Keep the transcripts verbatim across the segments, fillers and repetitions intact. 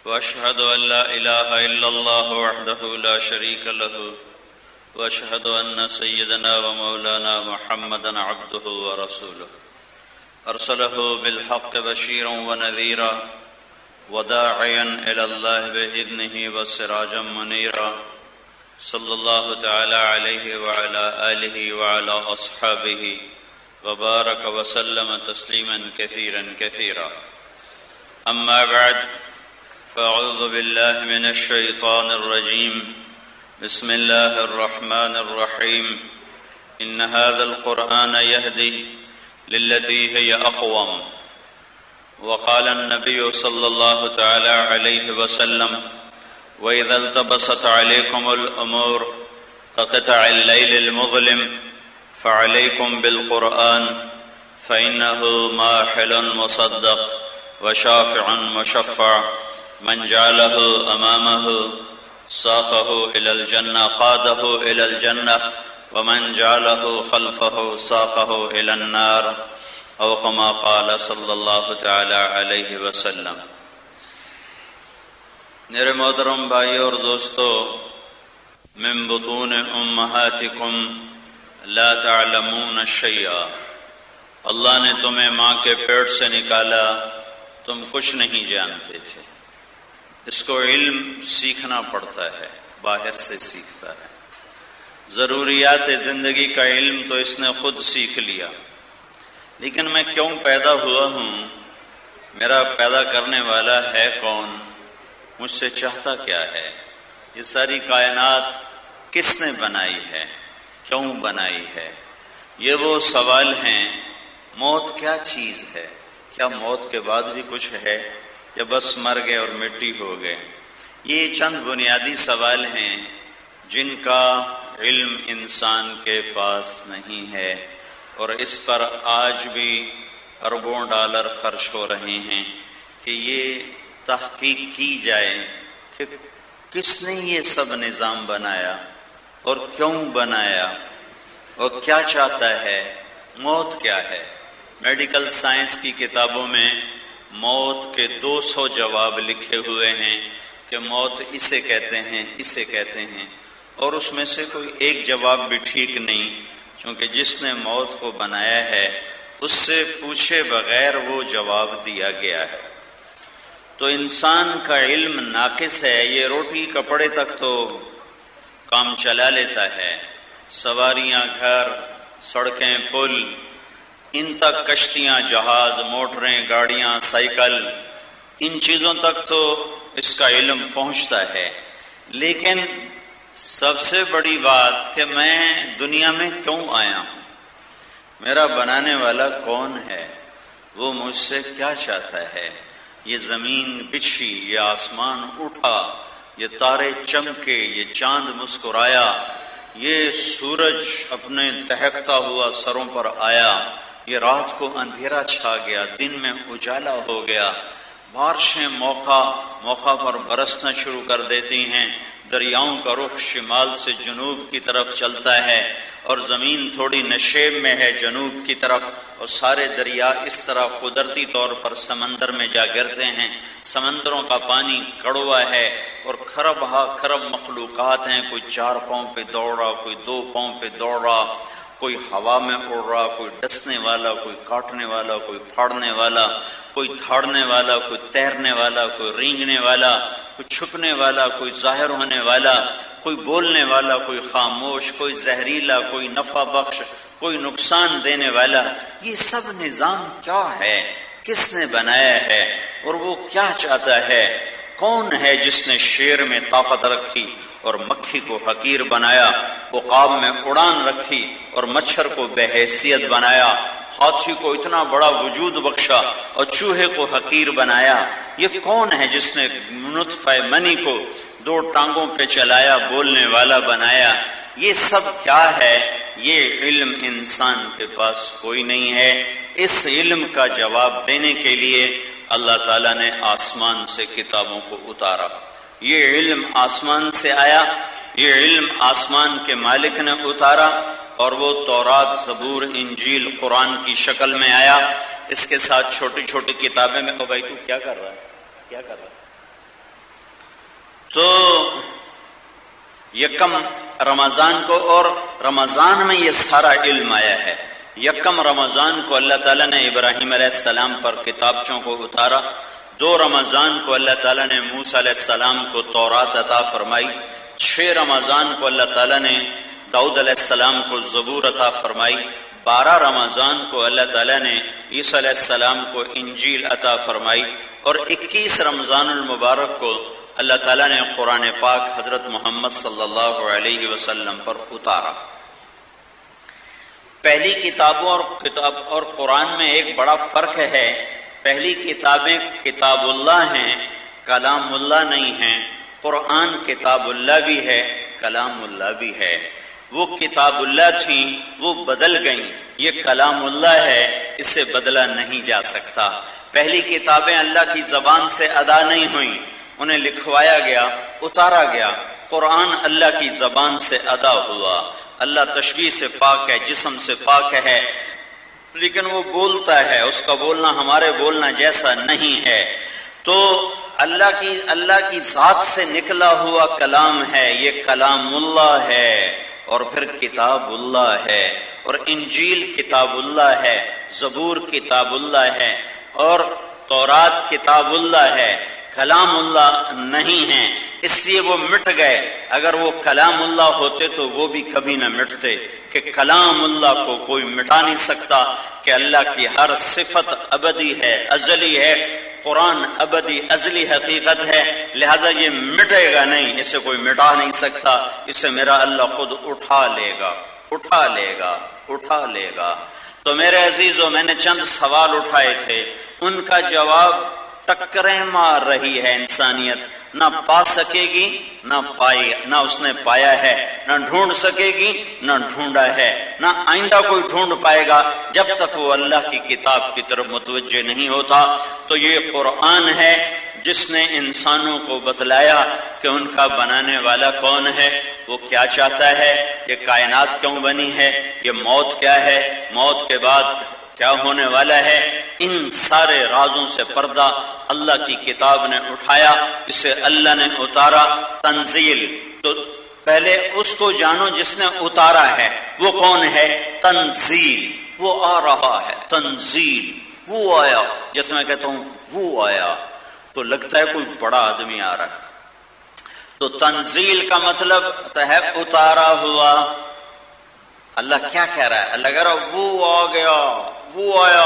واشهد ان لا اله الا الله وحده لا شريك له واشهد ان سيدنا ومولانا محمدا عبده ورسوله ارسله بالحق بشيرا ونذيرا وداعيا الى الله باذنه وسراجا منيرا صلى الله تعالى عليه وعلى اله وعلى اصحابه وبارك وسلم تسليما كثيرا كثيرا. اما بعد، فأعوذ بالله من الشيطان الرجيم. بسم الله الرحمن الرحيم. إن هذا القرآن يهدي للتي هي أقوم. وقال النبي صلى الله تعالى عليه وسلم: وإذا التبست عليكم الأمور كقطع الليل المظلم فعليكم بالقرآن فإنه ماحل مصدق وشافع مشفع من جعله أمامه ساقه إلى الجنة قاده إلى الجنة ومن جعله خلفه ساقه إلى النار أو كما قال صلی اللہ تعالی علیہ وسلم. میرے محترم بھائیو اور دوستو، من بطون امہاتکم لا تعلمون شیئا، اللہ نے تمہیں ماں کے پیٹ سے نکالا، تم کچھ نہیں جانتے تھے. اس کو علم سیکھنا پڑتا ہے، باہر سے سیکھتا ہے. ضروریات زندگی کا علم تو اس نے خود سیکھ لیا، لیکن میں کیوں پیدا ہوا ہوں، میرا پیدا کرنے والا ہے کون، مجھ سے چاہتا کیا ہے، یہ ساری کائنات کس نے بنائی ہے، کیوں بنائی ہے، یہ وہ سوال ہیں. موت کیا چیز ہے، کیا موت کے بعد بھی کچھ ہے یا بس مر گئے اور مٹی ہو گئے؟ یہ چند بنیادی سوال ہیں جن کا علم انسان کے پاس نہیں ہے، اور اس پر آج بھی اربوں ڈالر خرچ ہو رہے ہیں کہ یہ تحقیق کی جائے کہ کس نے یہ سب نظام بنایا اور کیوں بنایا اور کیا چاہتا ہے، موت کیا ہے. میڈیکل سائنس کی کتابوں میں موت کے دو سو جواب لکھے ہوئے ہیں کہ موت اسے کہتے ہیں، اسے کہتے ہیں، اور اس میں سے کوئی ایک جواب بھی ٹھیک نہیں، چونکہ جس نے موت کو بنایا ہے اس سے پوچھے بغیر وہ جواب دیا گیا ہے. تو انسان کا علم ناقص ہے. یہ روٹی کپڑے تک تو کام چلا لیتا ہے، سواریاں، گھر، سڑکیں، پل، ان تک کشتیاں، جہاز، موٹریں، گاڑیاں، سائیکل، ان چیزوں تک تو اس کا علم پہنچتا ہے. لیکن سب سے بڑی بات کہ میں دنیا میں کیوں آیا ہوں، میرا بنانے والا کون ہے، وہ مجھ سے کیا چاہتا ہے. یہ زمین بچھی، یہ آسمان اٹھا، یہ تارے چمکے، یہ چاند مسکرایا، یہ سورج اپنے دہکتا ہوا سروں پر آیا، یہ رات کو اندھیرا چھا گیا، دن میں اجالا ہو گیا، بارشیں موقع موقع پر برسنا شروع کر دیتی ہیں، دریاؤں کا رخ شمال سے جنوب کی طرف چلتا ہے اور زمین تھوڑی نشیب میں ہے جنوب کی طرف، اور سارے دریا اس طرح قدرتی طور پر سمندر میں جا گرتے ہیں. سمندروں کا پانی کڑوا ہے اور کھرب ہا کھرب مخلوقات ہیں، کوئی چار پاؤں پہ دوڑ رہا، کوئی دو پاؤں پہ دوڑ رہا، کوئی ہوا میں اڑ رہا، کوئی ڈسنے والا، کوئی کاٹنے والا، کوئی پھاڑنے والا، کوئی دھاڑنے والا، کوئی تیرنے والا، کوئی رینگنے والا، کوئی چھپنے والا، کوئی ظاہر ہونے والا، کوئی بولنے والا، کوئی خاموش، کوئی زہریلا، کوئی نفع بخش، کوئی نقصان دینے والا. یہ سب نظام کیا ہے، کس نے بنایا ہے اور وہ کیا چاہتا ہے؟ کون ہے جس نے شیر میں طاقت رکھی اور مکھی کو حقیر بنایا، عقاب میں اڑان رکھی اور مچھر کو بے حیثیت بنایا، ہاتھی کو اتنا بڑا وجود بخشا اور چوہے کو حقیر بنایا؟ یہ کون ہے جس نے نطفہ منی کو دو ٹانگوں پہ چلایا، بولنے والا بنایا؟ یہ سب کیا ہے؟ یہ علم انسان کے پاس کوئی نہیں ہے. اس علم کا جواب دینے کے لیے اللہ تعالیٰ نے آسمان سے کتابوں کو اتارا. یہ علم آسمان سے آیا، یہ علم آسمان کے مالک نے اتارا، اور وہ تورات، زبور، انجیل، قرآن کی شکل میں آیا. اس کے ساتھ چھوٹی چھوٹی کتابیں میں. او بھائی تو کیا کر رہا ہے، کیا کر رہا ہے؟ تو یکم رمضان کو، اور رمضان میں یہ سارا علم آیا ہے. یکم رمضان کو اللہ تعالیٰ نے ابراہیم علیہ السلام پر کتابچوں کو اتارا. دو رمضان کو اللہ تعالیٰ نے موسیٰ علیہ السلام کو تورات عطا فرمائی. چھ رمضان کو اللہ تعالیٰ نے داؤد علیہ السلام کو زبور عطا فرمائی. بارہ رمضان کو اللہ تعالیٰ نے عیسیٰ علیہ السلام کو انجیل عطا فرمائی. اور اکیس رمضان المبارک کو اللہ تعالیٰ نے قرآن پاک حضرت محمد صلی اللہ علیہ وسلم پر اتارا. پہلی کتابوں اور کتاب اور قرآن میں ایک بڑا فرق ہے. پہلی کتابیں کتاب اللہ ہیں، کلام اللہ نہیں ہیں. قرآن کتاب اللہ بھی ہے، کلام اللہ بھی ہے. وہ کتاب اللہ تھیں، وہ بدل گئیں. یہ کلام اللہ ہے، اسے بدلا نہیں جا سکتا. پہلی کتابیں اللہ کی زبان سے ادا نہیں ہوئیں، انہیں لکھوایا گیا، اتارا گیا. قرآن اللہ کی زبان سے ادا ہوا. اللہ تشبیہ سے پاک ہے، جسم سے پاک ہے، لیکن وہ بولتا ہے، اس کا بولنا ہمارے بولنا جیسا نہیں ہے. تو اللہ کی اللہ کی ذات سے نکلا ہوا کلام ہے، یہ کلام اللہ ہے. اور پھر کتاب اللہ ہے، اور انجیل کتاب اللہ ہے، زبور کتاب اللہ ہے، اور تورات کتاب اللہ ہے، کلام اللہ نہیں ہے. اس لیے وہ مٹ گئے. اگر وہ کلام اللہ ہوتے تو وہ بھی کبھی نہ مٹتے، کہ کلام اللہ کو کوئی مٹا نہیں سکتا، کہ اللہ کی ہر صفت ابدی ہے، ازلی ہے. قرآن ابدی ازلی حقیقت ہے، لہذا یہ مٹے گا نہیں، اسے کوئی مٹا نہیں سکتا. اسے میرا اللہ خود اٹھا لے گا، اٹھا لے گا، اٹھا لے گا. تو میرے عزیزوں، میں نے چند سوال اٹھائے تھے، ان کا جواب ٹکریں مار رہی ہے انسانیت. نہ پا سکے گی، نہ پائی نہ اس نے پایا ہے، نہ ڈھونڈ سکے گی، نہ ڈھونڈا ہے، نہ آئندہ کوئی ڈھونڈ پائے گا جب تک وہ اللہ کی کتاب کی طرف متوجہ نہیں ہوتا. تو یہ قرآن ہے جس نے انسانوں کو بتلایا کہ ان کا بنانے والا کون ہے، وہ کیا چاہتا ہے، یہ کائنات کیوں بنی ہے، یہ موت کیا ہے، موت کے بعد کیا ہونے والا ہے. ان سارے رازوں سے پردہ اللہ کی کتاب نے اٹھایا، اسے اللہ نے اتارا. تنزیل، تو پہلے اس کو جانو جس نے اتارا ہے، وہ کون ہے؟ تنزیل، وہ آ رہا ہے. تنزیل، وہ آیا. جیسے میں کہتا ہوں وہ آیا تو لگتا ہے کوئی بڑا آدمی آ رہا ہے. تو تنزیل کا مطلب ہے اتارا ہوا. اللہ کیا کہہ رہا ہے؟ اللہ کہہ رہا وہ آ گیا، وہ آیا.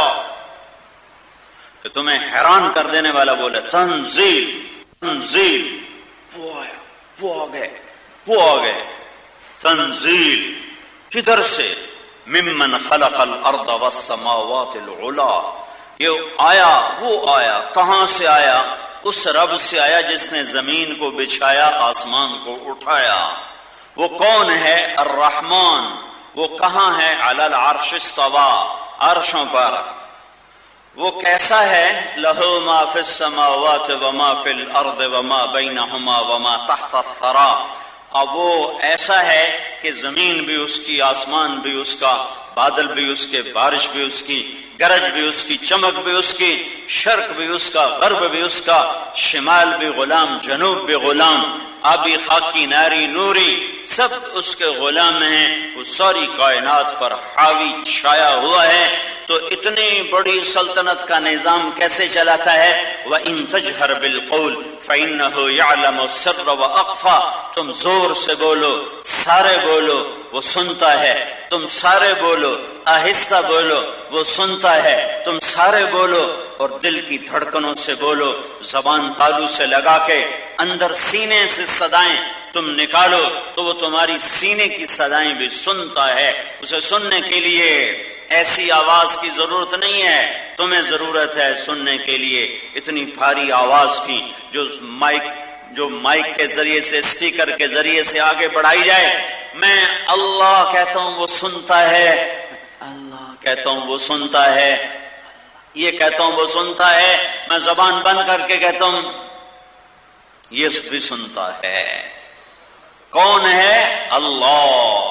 کہ تمہیں حیران کر دینے والا بولے تنزیل، تنزیل، وہ آیا، وہ آ گئے، وہ آ گئے. تنزیل کدھر سے؟ ممن خلق الارض والسماوات العلا. یہ آیا، وہ آیا. کہاں سے آیا؟ اس رب سے آیا جس نے زمین کو بچھایا، آسمان کو اٹھایا. وہ کون ہے؟ الرحمن. وہ کہاں ہے؟ علی العرش استوى، عرشوں پر. وہ کیسا ہے؟ لہو ما فی السماوات وما فی الارض وما بینہما وما تحت الثری. اب وہ ایسا ہے کہ زمین بھی اس کی، آسمان بھی اس کا، بادل بھی اس کے، بارش بھی اس کی، گرج بھی اس کی، چمک بھی اس کی، شرق بھی اس کا، غرب بھی اس کا، شمال بھی غلام، جنوب بھی غلام، آبی خاکی ناری نوری، سب اس کے غلام ہیں. وہ ساری کائنات پر حاوی چھایا ہوا ہے. تو اتنی بڑی سلطنت کا نظام کیسے چلاتا ہے؟ وَإِن تَجْهَرْ بِالْقَوْلِ فَإِنَّهُ يَعْلَمُ السِّرَّ وَأَخْفَى. تم زور سے بولو، سارے بولو، وہ سنتا ہے. تم سارے بولو، آہستہ بولو، وہ سنتا ہے. تم سارے بولو اور دل کی دھڑکنوں سے بولو، زبان تالو سے لگا کے اندر سینے سے صدائیں تم نکالو تو وہ تمہاری سینے کی صدائیں بھی سنتا ہے. اسے سننے کے لیے ایسی آواز کی ضرورت نہیں ہے، تمہیں ضرورت ہے سننے کے لیے اتنی بھاری آواز کی جو مائک جو مائک کے ذریعے سے، اسپیکر کے ذریعے سے آگے بڑھائی جائے. میں اللہ کہتا ہوں وہ سنتا ہے، اللہ کہتا ہوں وہ سنتا ہے، یہ کہتا ہوں وہ سنتا ہے. میں زبان بند کر کے کہتا ہوں یہ بھی سنتا ہے. کون ہے؟ اللہ.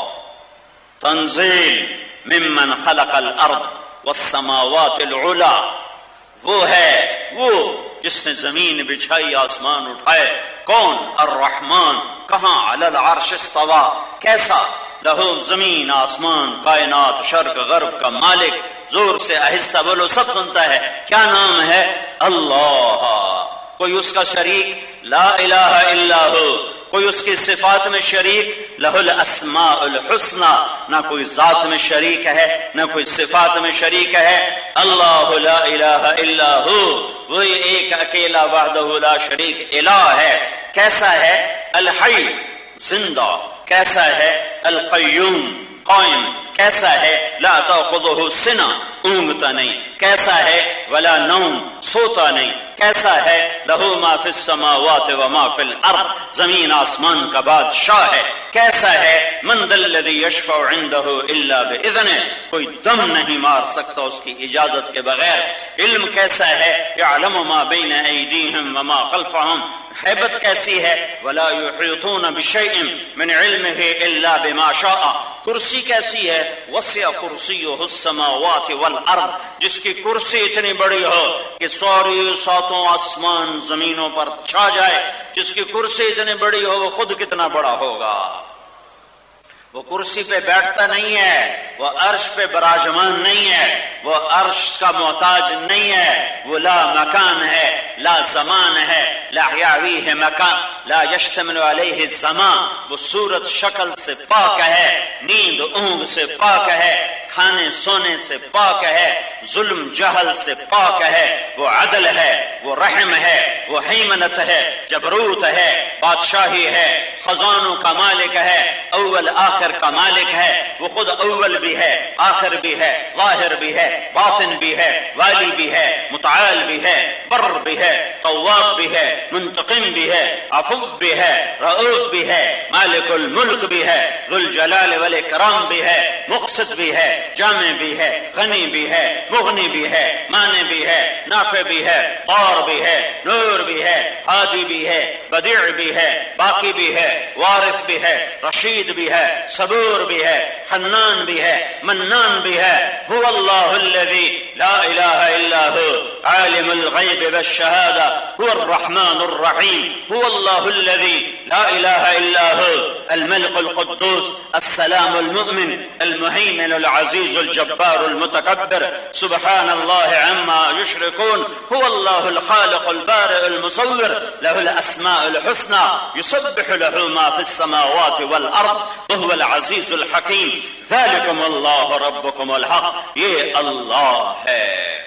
تنزیل ممن خلق الارض والسماوات العلا. وہ ہے وہ جس نے زمین بچھائی، آسمان اٹھائے. کون؟ الرحمن. کہاں؟ علی العرش استوا. کیسا؟ لہو زمین آسمان کائنات شرق غرب کا مالک. زور سے آہستہ بولو، سب سنتا ہے. کیا نام ہے؟ اللہ. کوئی اس کا شریک؟ لا الہ الا ہو. کوئی اس کی صفات میں شریک؟ لہ الاسماء الحسنى. نہ کوئی ذات میں شریک ہے نہ کوئی صفات میں شریک ہے. اللہ لا الہ الا ہو، وہی ایک اکیلا وحدہ لا شریک الہ ہے. کیسا ہے؟ الحی، زندہ. کیسا ہے؟ القیوم، قائم. کیسا ہے؟ لا تأخذہ سنہ، اونگتا نہیں. کیسا ہے؟ ولا نوم، سوتا نہیں. کیسا ہے؟ لہو ما فی السماوات و ما فی الارض، زمین آسمان کا بادشاہ ہے. کیسا ہے؟ من ذا الذی یشفع عندہ الا باذنہ، کوئی دم نہیں مار سکتا اس کی اجازت کے بغیر. علم کیسا ہے؟ یعلم ما بین ایدیہم وما خلفہم. حیبت کیسی ہے؟ ولا یحیطون بشیء من علمہ الا بما شاء. کرسی کیسی ہے؟ وسع کرسیہ السماوات والارض، جس کی کرسی اتنی بڑی ہو کہ سوری ساتوں آسمان زمینوں پر چھا جائے. جس کی کرسی اتنی بڑی ہو وہ خود کتنا بڑا ہوگا. وہ کرسی پہ بیٹھتا نہیں ہے، وہ عرش پہ براجمان نہیں ہے، وہ عرش کا محتاج نہیں ہے. وہ لا مکان ہے، لا زمان ہے. لا یعویہ مکان، لا یشتمل علیہ الزمان. وہ صورت شکل سے پاک ہے، نیند اونگ سے پاک ہے، کھانے سونے سے پاک ہے، ظلم جہل سے پاک ہے. وہ عدل ہے، وہ رحم ہے، وہ حیمنت ہے، جبروت ہے، بادشاہی ہے، خزانوں کا مالک ہے، اول آخر کا مالک ہے. وہ خود اول بھی ہے، آخر بھی ہے، ظاہر بھی ہے، باطن بھی ہے، والی بھی ہے، متعال بھی ہے، بر بھی ہے، تواب بھی ہے، منتقم بھی ہے، عفو بھی ہے، رؤوف بھی ہے، مالک الملک بھی ہے، ذو الجلال والاکرام بھی ہے، مقسط بھی ہے، جامع بھی ہے، غنی بھی ہے، مغنی بھی ہے، مانع بھی ہے، نافع بھی ہے، طار بھی ہے، نور بھی ہے، ہادی بھی ہے، بدیع بھی ہے، باقی بھی ہے، وارث بھی ہے، رشید بھی ہے، صبور بھی ہے، حنان بھی ہے، منان بھی ہے. هو اللہ الذی لا الہ الا هو عالم الغیب والشہادہ هو الرحمن الرحیم. هو اللہ الذی لا الہ الا هو الملك القدوس السلام المؤمن المهيمن العزيز الجبار المتكبر سبحان الله عما يشركون. هو الله الخالق البارئ المصور له الأسماء الحسنى يسبح له ما في السماوات والأرض وهو العزيز الحكيم. ذلكم الله ربكم الحق. یہ اللہ ہے،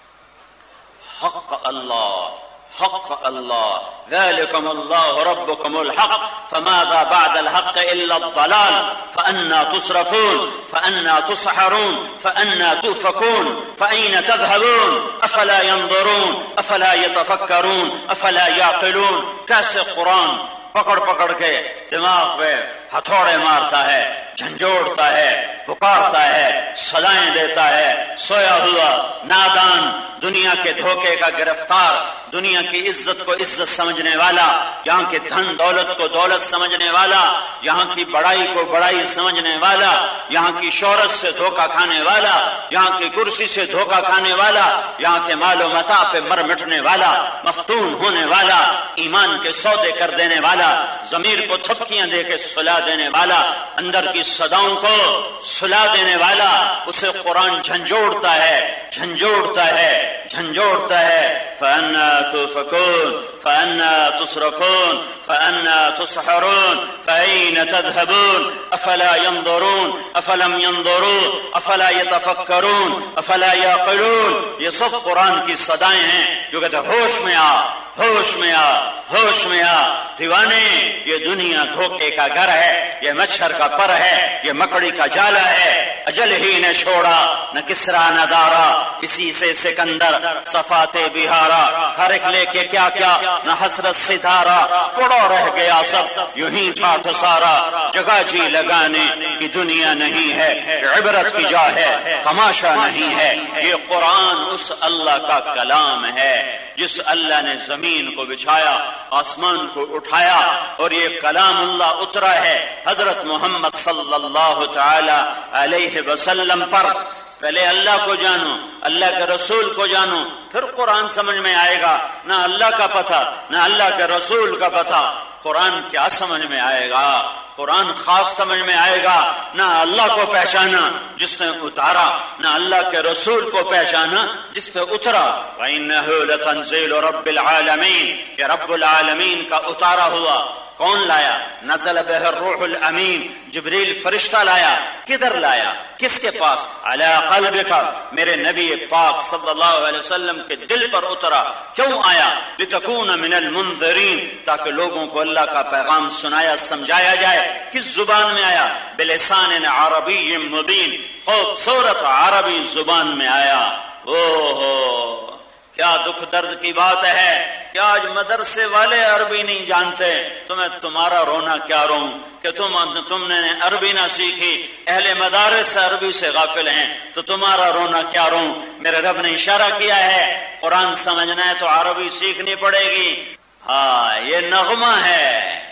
حق اللہ، حق اللہ. ذلكم الله ربكم الحق فماذا بعد الحق إلا الضلال فأنا تصرفون فأنا تسحرون فأنا توفكون فأين تذهبون أفلا ينظرون أفلا يتفكرون أفلا يعقلون. کیسے قرآن پکڑ پکڑ کے دماغ پہ ہتھوڑے مارتا ہے، جھنجھوڑتا ہے، پکارتا ہے، سزائیں دیتا ہے. سویا ہوا نادان، دنیا کے دھوکے کا گرفتار، دنیا کی عزت کو عزت سمجھنے والا، یہاں کے دھن دولت کو دولت سمجھنے والا، یہاں کی بڑائی کو بڑائی سمجھنے والا، یہاں کی شہرت سے دھوکہ کھانے والا، یہاں کی کرسی سے دھوکہ کھانے والا، یہاں کے مال و متاع پہ مر مٹنے والا، مفتون ہونے والا، ایمان کے سودے کر دینے والا، ضمیر کو تھپکیاں دے کے سلا دینے والا، اندر کی صداؤں کو سلا دینے والا. اسے قرآن جھنجھوڑتا ہے، جھنجھوڑتا ہے، جھنجھوڑتا ہے. فأنا توفكون فأنا تصرفون فأنا تسحرون فأين تذهبون أفلا ينظرون أفلم ينظروا أفلا يتفكرون أفلا يعقلون. یہ سب قرآن کی صدائیں ہیں جو کہتے ہیں ہوش میں آ، ہوش میں آ، ہوش میں آ. دیوانے، یہ دنیا دھوکے کا گھر ہے، یہ مچھر کا پر ہے، یہ مکڑی کا جالا ہے. اجل ہی نے چھوڑا نہ کسرا نہ دارا، اسی سے سکندر صفات بہارا. ہر ایک لے کے کیا کیا نہ حسرت ستارہ، پڑا رہ گیا سب یوں ہی ٹھاٹھ سارا. جگہ جی لگانے کی دنیا نہیں ہے، عبرت کی جا ہے، تماشا نہیں ہے. یہ قرآن اس اللہ کا کلام ہے جس اللہ نے زمین کو بچھایا، آسمان کو اٹھایا، اور یہ کلام اللہ اترا ہے حضرت محمد صلی اللہ تعالی علیہ وسلم پر. پہلے اللہ کو جانو، اللہ کے رسول کو جانو، پھر قرآن سمجھ میں آئے گا۔ نہ اللہ کا پتہ نہ اللہ کے رسول کا پتہ، قرآن کیا سمجھ میں آئے گا؟ قرآن خاک سمجھ میں آئے گا۔ نہ اللہ کو پہچانا جس نے اتارا، نہ اللہ کے رسول کو پہچانا جس پہ اترا۔ وَإِنَّهُ لَتَنزِيلُ رَبِّ الْعَالَمِينَ، یہ رب العالمین کا اتارا ہوا۔ کون لایا؟ نزل بہ الروح الامین، جبریل فرشتہ لایا۔ کدھر لایا؟ کس کے پاس؟ علی قلبک، میرے نبی پاک صلی اللہ علیہ وسلم کے دل پر اترا۔ کیوں آیا؟ لتکون من المنذرین، تاکہ لوگوں کو اللہ کا پیغام سنایا سمجھایا جائے۔ کس زبان میں آیا؟ بلسان عربی مبین، خوبصورت عربی زبان میں آیا۔ او ہو، کیا دکھ درد کی بات ہے کہ آج مدرسے والے عربی نہیں جانتے۔ تمہیں تمہارا رونا کیا روں کہ تم تم نے عربی نہ سیکھی، اہل مدارس سے عربی سے غافل ہیں، تو تمہارا رونا کیا روں۔ میرے رب نے اشارہ کیا ہے قرآن سمجھنا ہے تو عربی سیکھنی پڑے گی۔ ہاں، یہ نغمہ ہے،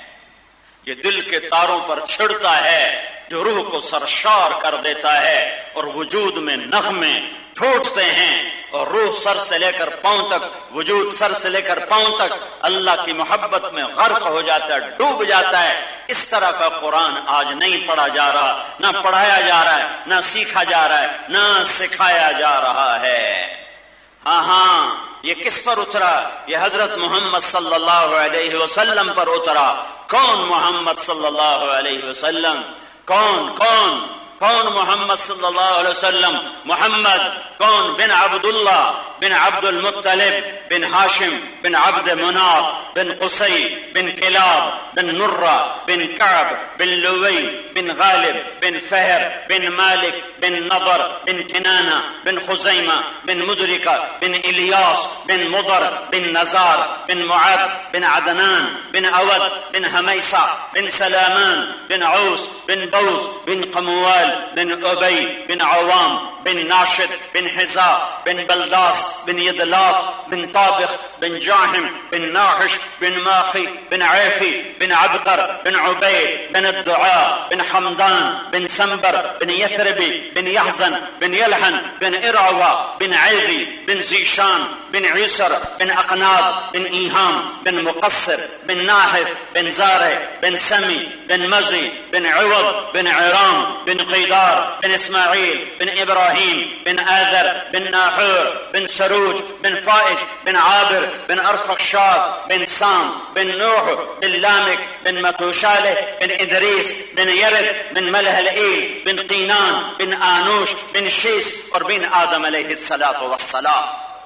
یہ دل کے تاروں پر چھڑتا ہے، جو روح کو سرشار کر دیتا ہے، اور وجود میں نغمے پھوٹتے ہیں، اور روح سر سے لے کر پاؤں تک، وجود سر سے لے کر پاؤں تک اللہ کی محبت میں غرق ہو جاتا ہے، ڈوب جاتا ہے۔ اس طرح کا قرآن آج نہیں پڑھا جا رہا، نہ پڑھایا جا رہا ہے، نہ سیکھا جا رہا ہے، نہ سکھایا جا رہا ہے۔ ہاں ہاں، یہ کس پر اترا؟ یہ حضرت محمد صلی اللہ علیہ وسلم پر اترا۔ کون محمد صلی اللہ علیہ وسلم؟ کون کون کون محمد صلی اللہ علیہ وسلم؟ محمد کون؟ بن عبداللہ بن عبد المطلب بن ہاشم بن عبد مناف بن قصی بن کلاب بن مرہ بن کعب بن لوی بن غالب بن فہر بن مالک بن نضر بن کنانہ بن خزیمہ بن مدرکہ بن الیاس بن مضر بن نزار بن معد بن عدنان بن اود بن حمیسہ بن سلامان بن عوس بن بوز بن قموال بن ابی بن عوام بن ناشد بن حزا بن بلداس بن يدلاف بن طابخ بن جاحم بن ناحش بن ماخي بن عيفي بن عبقر بن عبيد بن الدعاء بن حمدان بن سنبر بن يثربي بن يحزن بن يلحن بن إرعوى بن عيذي بن زيشان بن عيسر بن أقناب بن إيهام بن مقصر بن ناحف بن زارع بن سمي بن مزي بن عوض بن عرام بن قيدار بن إسماعيل بن إبراهيم بن آذر بن ناحور بن سروج بن فائج بن عابر بن أرفخشاد بن سام بن نوح بن لامك بن متوشالة بن إدريس بن يرد بن ملهلئيل بن قينان بن آنوش بن شيس اور بن آدم علیہ الصلاة والسلام۔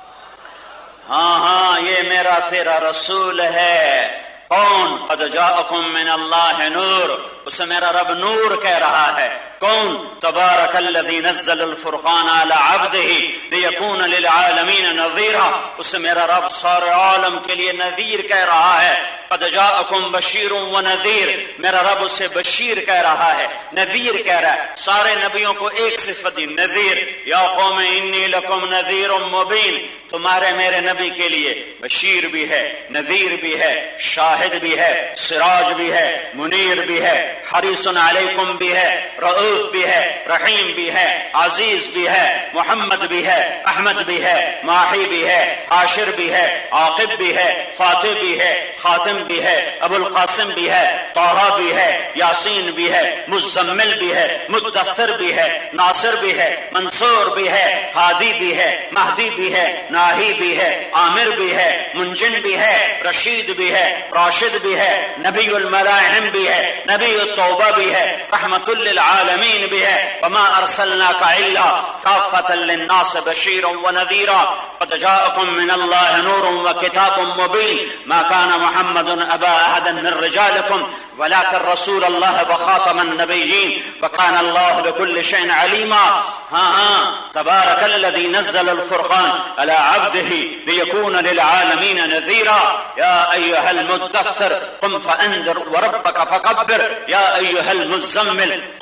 ہاں ہاں، یہ میرا تیرا رسول ہے۔ کون؟ قد جاءکم من اللہ نور، اسے میرا رب نور کہہ رہا ہے۔ کون؟ تبارک الذی نزل الفرقان علی عبدہ لیکون للعالمین نذیرا، اسے میرا رب سارے عالم کے لیے نذیر کہہ رہا ہے۔ قد جاءکم بشیر و نذیر، میرا رب اسے بشیر کہہ رہا ہے، نذیر کہہ رہا ہے۔ سارے نبیوں کو ایک صفت دی، نذیر۔ یا قوم انی لکم نذیر مبین، تمہارے میرے نبی کے لیے بشیر بھی ہے، نذیر بھی ہے، شاہد بھی ہے، سراج بھی ہے، منیر بھی ہے، حریص علیکم بھی ہے، رؤوف بھی ہے، رحیم بھی ہے، عزیز بھی ہے، محمد بھی ہے، احمد بھی ہے، ماحی بھی ہے، عاشر بھی ہے، عاقب بھی ہے، فاتح بھی ہے، خاتم بھی ہے، ابو القاسم بھی ہے، طہ بھی ہے، یاسین بھی ہے، مزمل بھی ہے، مدثر بھی ہے، ناصر بھی ہے، منصور بھی ہے، ہادی بھی ہے، مہدی بھی ہے، ناہی بھی ہے، عامر بھی ہے، منجن بھی ہے، رشید بھی ہے، راشد بھی ہے، نبی الملاحم بھی ہے، نبی التوبہ بھی ہے، رحمت للعالمین بھی ہے۔ وما ارسلناک الا کافۃ للناس بشیرا ونذیرا قد جاءکم من اللہ نور وکتاب مبین ما کان محمد ابا احد من رجالکم ولكن رسول اللہ وخاتم النبیین وکان اللہ بكل شیء علیما۔ ہاں ہاں، تبارک الذی نزل الفرقان على عبده ليكون للعالمین نذیرا یا ایها المدثر قم فانذر وربك فكبر یا ایها المزمل قم الليل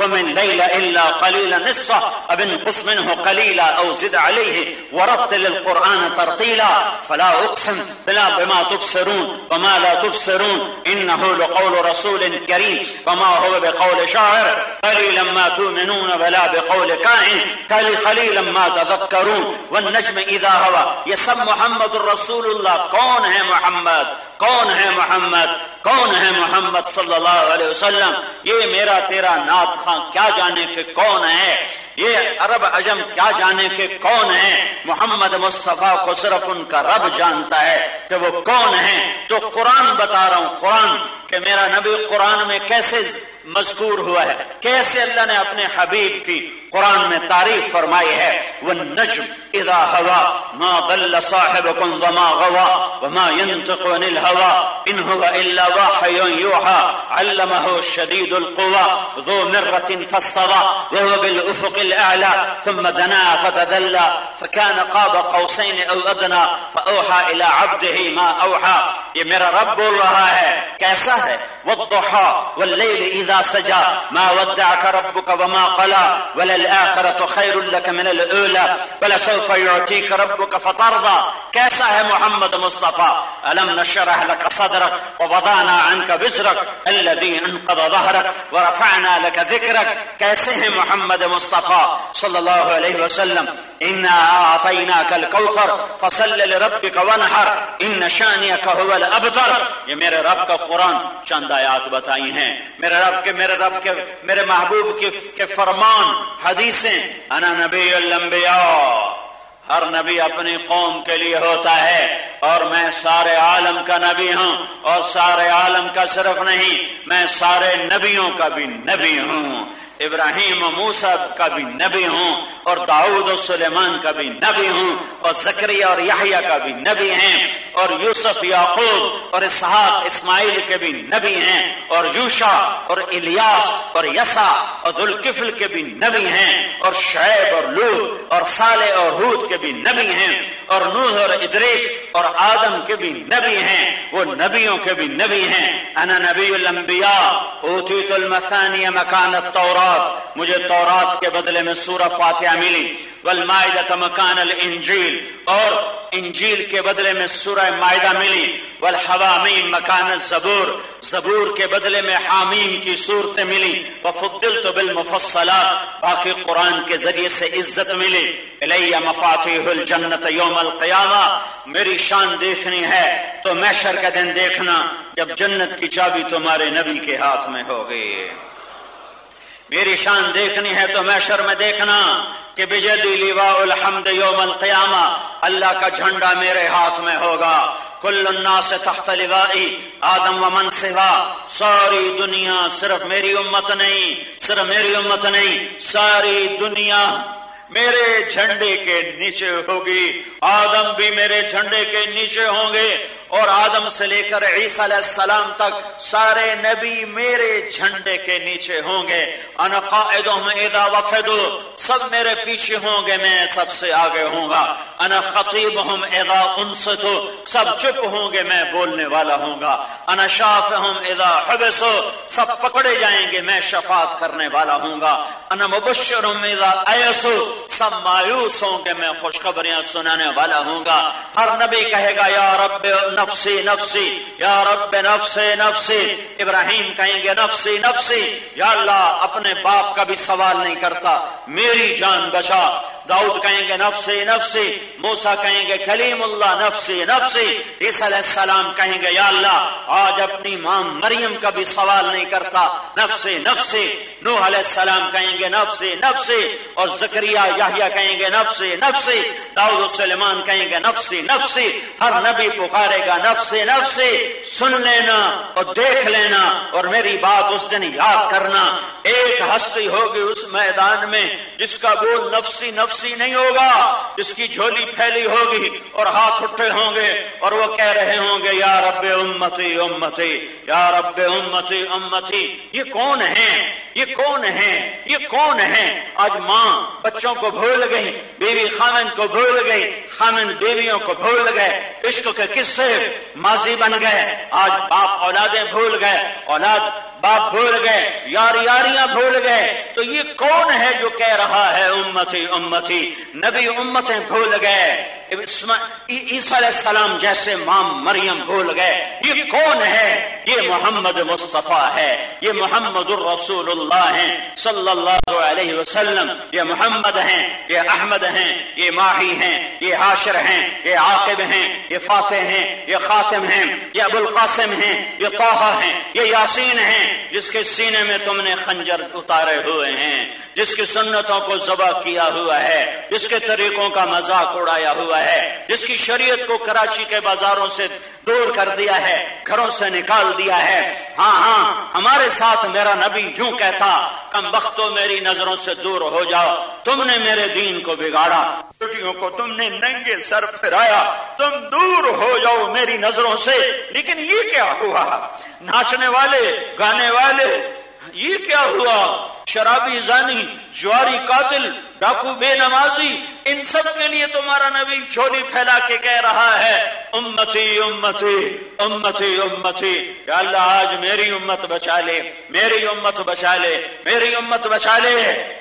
الليل إلا قليلا نصفه أو انقص منه قليلا أو زد عليه ورتل القرآن ترتيلا فلا أقسم بما تبصرون وما لا تبصرون إنه لقول رسول كريم وما هو بقول شاعر قليلا ما تؤمنون ولا بقول كاهن قليلا ما تذكرون والنجم إذا هوى. یہ سب محمد الرسول اللہ. کون ہے محمد؟ کون ہے محمد؟ کون ہے محمد صلی اللہ علیہ وسلم؟ یہ میرا تیرا نعت خواں کیا جانے کہ کون ہے، یہ عرب عجم کیا جانے کہ کون ہے. محمد مصطفیٰ کو صرف ان کا رب جانتا ہے کہ وہ کون ہے. تو قرآن بتا رہا ہوں، قرآن کہ میرا نبی قرآن میں کیسے مذکور ہوا ہے، کیسے اللہ نے اپنے حبیب کی قرآن میں تعریف فرمائی ہے. والنجم اذا هوى ما ضل صاحبكم وما غوى وما ينطق عن الهوى ان هو الا وحي يوحى علمه شديد القوى ذو مرة فاستوى وهو بالافق الاعلى ثم دنا فتدلى فكان قاب قوسين او ادنى فاوحى الى عبده ما اوحى. یہ میرا رب بول رہا ہے. کیسا ہے؟ والضحى والليل اذا سجى ما ودعك ربك وما قلى وللآخرة خير لك من الأولى ولسوف يعطيك ربك فترضى. کیسا ہے محمد مصطفیٰ؟ ألم نشرح لك صدرك ووضعنا عنك وزرك الذي انقض ظهرك ورفعنا لك ذكرك. کیسے ہیں محمد مصطفیٰ صلی اللہ علیہ وسلم؟ إنا أعطيناك الكوثر فصل لربك وانحر إن شانئك هو الأبتر. یہ میرے رب کا قرآن چند آیات بتائی ہیں. میرے رب کے میرے رب کے میرے محبوب کے, کے فرمان حدیثیں. انا نبی الانبیاء، ہر نبی اپنی قوم کے لیے ہوتا ہے اور میں سارے عالم کا نبی ہوں، اور سارے عالم کا صرف نہیں، میں سارے نبیوں کا بھی نبی ہوں. ابراہیم و موسیٰ کا بھی نبی ہوں، اور داؤد و سلیمان کا بھی نبی ہوں، اور زکریا اور یحییٰ کا بھی نبی ہیں، اور یوسف یعقوب اور اسحاق اسماعیل کے بھی نبی ہیں، اور یوشع اور الیاس اور یسع اور ذوالکفل کے بھی نبی ہیں، اور شعیب اور لوط اور صالح اور ہود کے بھی نبی ہیں، اور نوح اور ادریس اور آدم کے بھی نبی ہیں. وہ نبیوں کے بھی نبی ہیں. انا نبی الانبیاء اوتیت المثانی مکان التورات، مجھے تورات کے بدلے میں سورہ فاتحہ ملی. والمائدہ مکان الانجیل، اور انجیل کے بدلے میں سورہ مائدہ ملی. والحوامیم مکان الزبور، زبور کے بدلے میں حامیم کی صورتیں ملی. وفضلت بالمفصلات، باقی قرآن کے ذریعے سے عزت ملی. الی مفاتیح الجنت یوم القیامہ، میری شان دیکھنی ہے تو محشر کا دن دیکھنا جب جنت کی چابی تمہارے نبی کے ہاتھ میں ہوگی. میری شان دیکھنی ہے تو محشر میں دیکھنا کہ بجدی لواء الحمد یوم القیامہ، اللہ کا جھنڈا میرے ہاتھ میں ہوگا. کل الناس تحت لوائی آدم و من سوا، ساری دنیا صرف میری امت نہیں، صرف میری امت نہیں، ساری دنیا میرے جھنڈے کے نیچے ہوگی. آدم بھی میرے جھنڈے کے نیچے ہوں گے، اور آدم سے لے کر عیسیٰ علیہ السلام تک سارے نبی میرے جھنڈے کے نیچے ہوں گے. انا قائدہم اذا وفدوا، سب میرے پیچھے ہوں گے، میں سب سے آگے ہوں گا. انا خطیبہم اذا انصتوا، سب چپ ہوں گے، میں بولنے والا ہوں گا. انا شافہم اذا حبسوا، سب پکڑے جائیں گے، میں شفاعت کرنے والا ہوں گا. انا مبشرہم اذا ایسوا، سب مایوس ہوں گے، میں خوشخبریاں سنانے والا ہوں گا. ہر نبی کہے گا یا رب نفسی نفسی، یا رب نفسی نفسی. ابراہیم کہیں گے نفسی نفسی، یا اللہ اپنے باپ کا بھی سوال نہیں کرتا، میری جان بچا. داؤد کہیں گے نفسی نفسی، موسیٰ کہیں گے کلیم اللہ نفسی نفسی. عیسیٰ علیہ السلام کہیں گے یا اللہ آج اپنی ماں مریم کا بھی سوال نہیں کرتا، نفسی نفسی. نوح علیہ السلام کہیں گے نفسی نفسی، اور زکریا یحییٰ کہیں گے نفسی نفسی. داؤد و سلیمان کہیں گے نفسی نفسی. ہر نبی پکارے گا نفسی نفسی. سن لینا اور دیکھ لینا، اور میری بات اس دن یاد کرنا. ایک ہستی ہوگی اس میدان میں جس کا بول نفسی نفسی نہیں ہوگا، جس کی جھولی پھیلی ہوگی اور ہاتھ اٹھے ہوں گے، اور وہ کہہ رہے ہوں گے یا رب امتی امتی، یا رب امتی امتی. یہ کون ہیں؟ یہ کون ہیں؟ یہ کون ہیں؟ آج ماں بچوں کو بھول گئی، بیوی خامن کو بھول گئی، خامن بیویوں کو بھول گئے، عشق کے قصے ماضی بن گئے. آج باپ اولادیں بھول گئے، اولاد باپ بھول گئے، یار یاریاں بھول گئے، تو یہ کون ہے جو کہہ رہا ہے امتی امتی؟ نبی امتیں بھول گئے، عیسیٰ علیہ السلام جیسے ماں مریم بھول گئے، یہ کون ہے؟ یہ محمد مصطفیٰ ہے، یہ محمد الرسول اللہ ہیں صلی اللہ علیہ وسلم، یہ محمد ہیں، یہ احمد ہیں، یہ ماہی ہیں، یہ حاشر ہیں، یہ عاقب ہیں، یہ فاتح ہیں، یہ خاتم ہیں، یہ ابو القاسم ہیں، یہ طٰہٰ ہیں، یہ یاسین ہیں، جس کے سینے میں تم نے خنجر اتارے ہوئے ہیں، جس کی سنتوں کو ذبح کیا ہوا ہے، جس کے طریقوں کا مذاق اڑایا ہوا ہے، جس کی شریعت کو کراچی کے بازاروں سے دور کر دیا ہے، گھروں سے نکال دیا ہے۔ ہاں ہاں ہمارے ساتھ میرا نبی یوں کہتا، کم بختو میری نظروں سے دور ہو جاؤ، تم نے میرے دین کو بگاڑا، بیٹیوں کو تم نے ننگے سر پھرایا، تم دور ہو جاؤ میری نظروں سے۔ لیکن یہ کیا ہوا؟ ناچنے والے، گانے والے، یہ کیا ہوا؟ شرابی، زانی، جواری، قاتل، ڈاکو، بے نمازی، ان سب کے لیے تمہارا نبی چولی پھیلا کے کہہ رہا ہے امتی امتی امتی امتی۔ یا اللہ آج میری امت بچا لے، میری امت بچا لے، میری امت بچا لے۔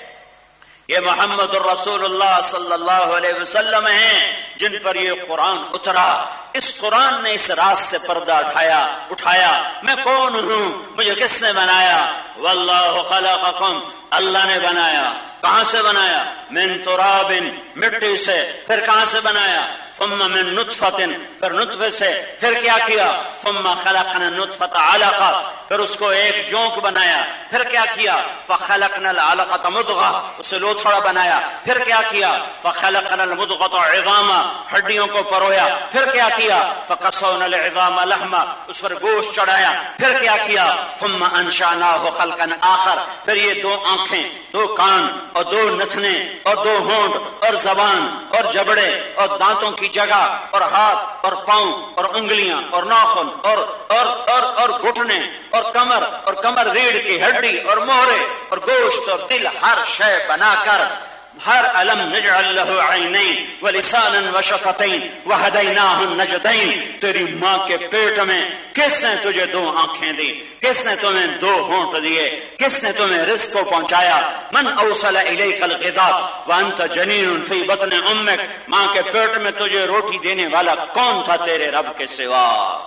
یہ محمد الرسول اللہ صلی اللہ علیہ وسلم ہیں جن پر یہ قرآن اترا۔ اس قرآن نے اس راز سے پردہ اٹھایا اٹھایا میں کون ہوں، مجھے کس نے بنایا؟ واللہ خلقکم، اللہ نے بنایا۔ کہاں سے بنایا؟ من تراب، مٹی سے۔ پھر کہاں سے بنایا؟ ثم من نطفۃ، پھر نطفے سے۔ پھر کیا کیا؟ ثم خلقنا النطفۃ علقہ، پھر اس کو ایک جونک بنایا۔ پھر کیا کیا؟ فخلقنا العلقۃ مضغہ، اسے لوتھڑا بنایا۔ پھر کیا کیا؟ فخلقنا المضغۃ عظاما، ہڈیوں کو پرویا۔ پھر کیا کیا؟ فقصونا العظام لحما، اس پر گوشت چڑھایا۔ پھر کیا کیا؟ ثم انشأناہ خلقا آخر، پھر یہ دو آنکھیں، دو کان اور دو نتنے اور دو ہونٹ اور زبان اور جبڑے اور دانتوں کی جگہ اور ہاتھ اور پاؤں اور انگلیاں اور ناخن اور اور اور اور گھٹنے اور کمر اور کمر ریڑھ کی ہڈی اور مہرے اور گوشت اور دل، ہر شے بنا کر ہر علم نجعل له عینین ولسانا وشفتین وہدیناہ النجدین۔ تیری ماں کے پیٹ میں کس نے تجھے دو آنکھیں دی؟ کس نے تمہیں دو ہونٹ دیے؟ کس نے تمہیں رزق کو پہنچایا؟ من اوصل الیک الغذاء وانت جنین فی بطن امک، ماں کے پیٹ میں تجھے روٹی دینے والا کون تھا تیرے رب کے سوا؟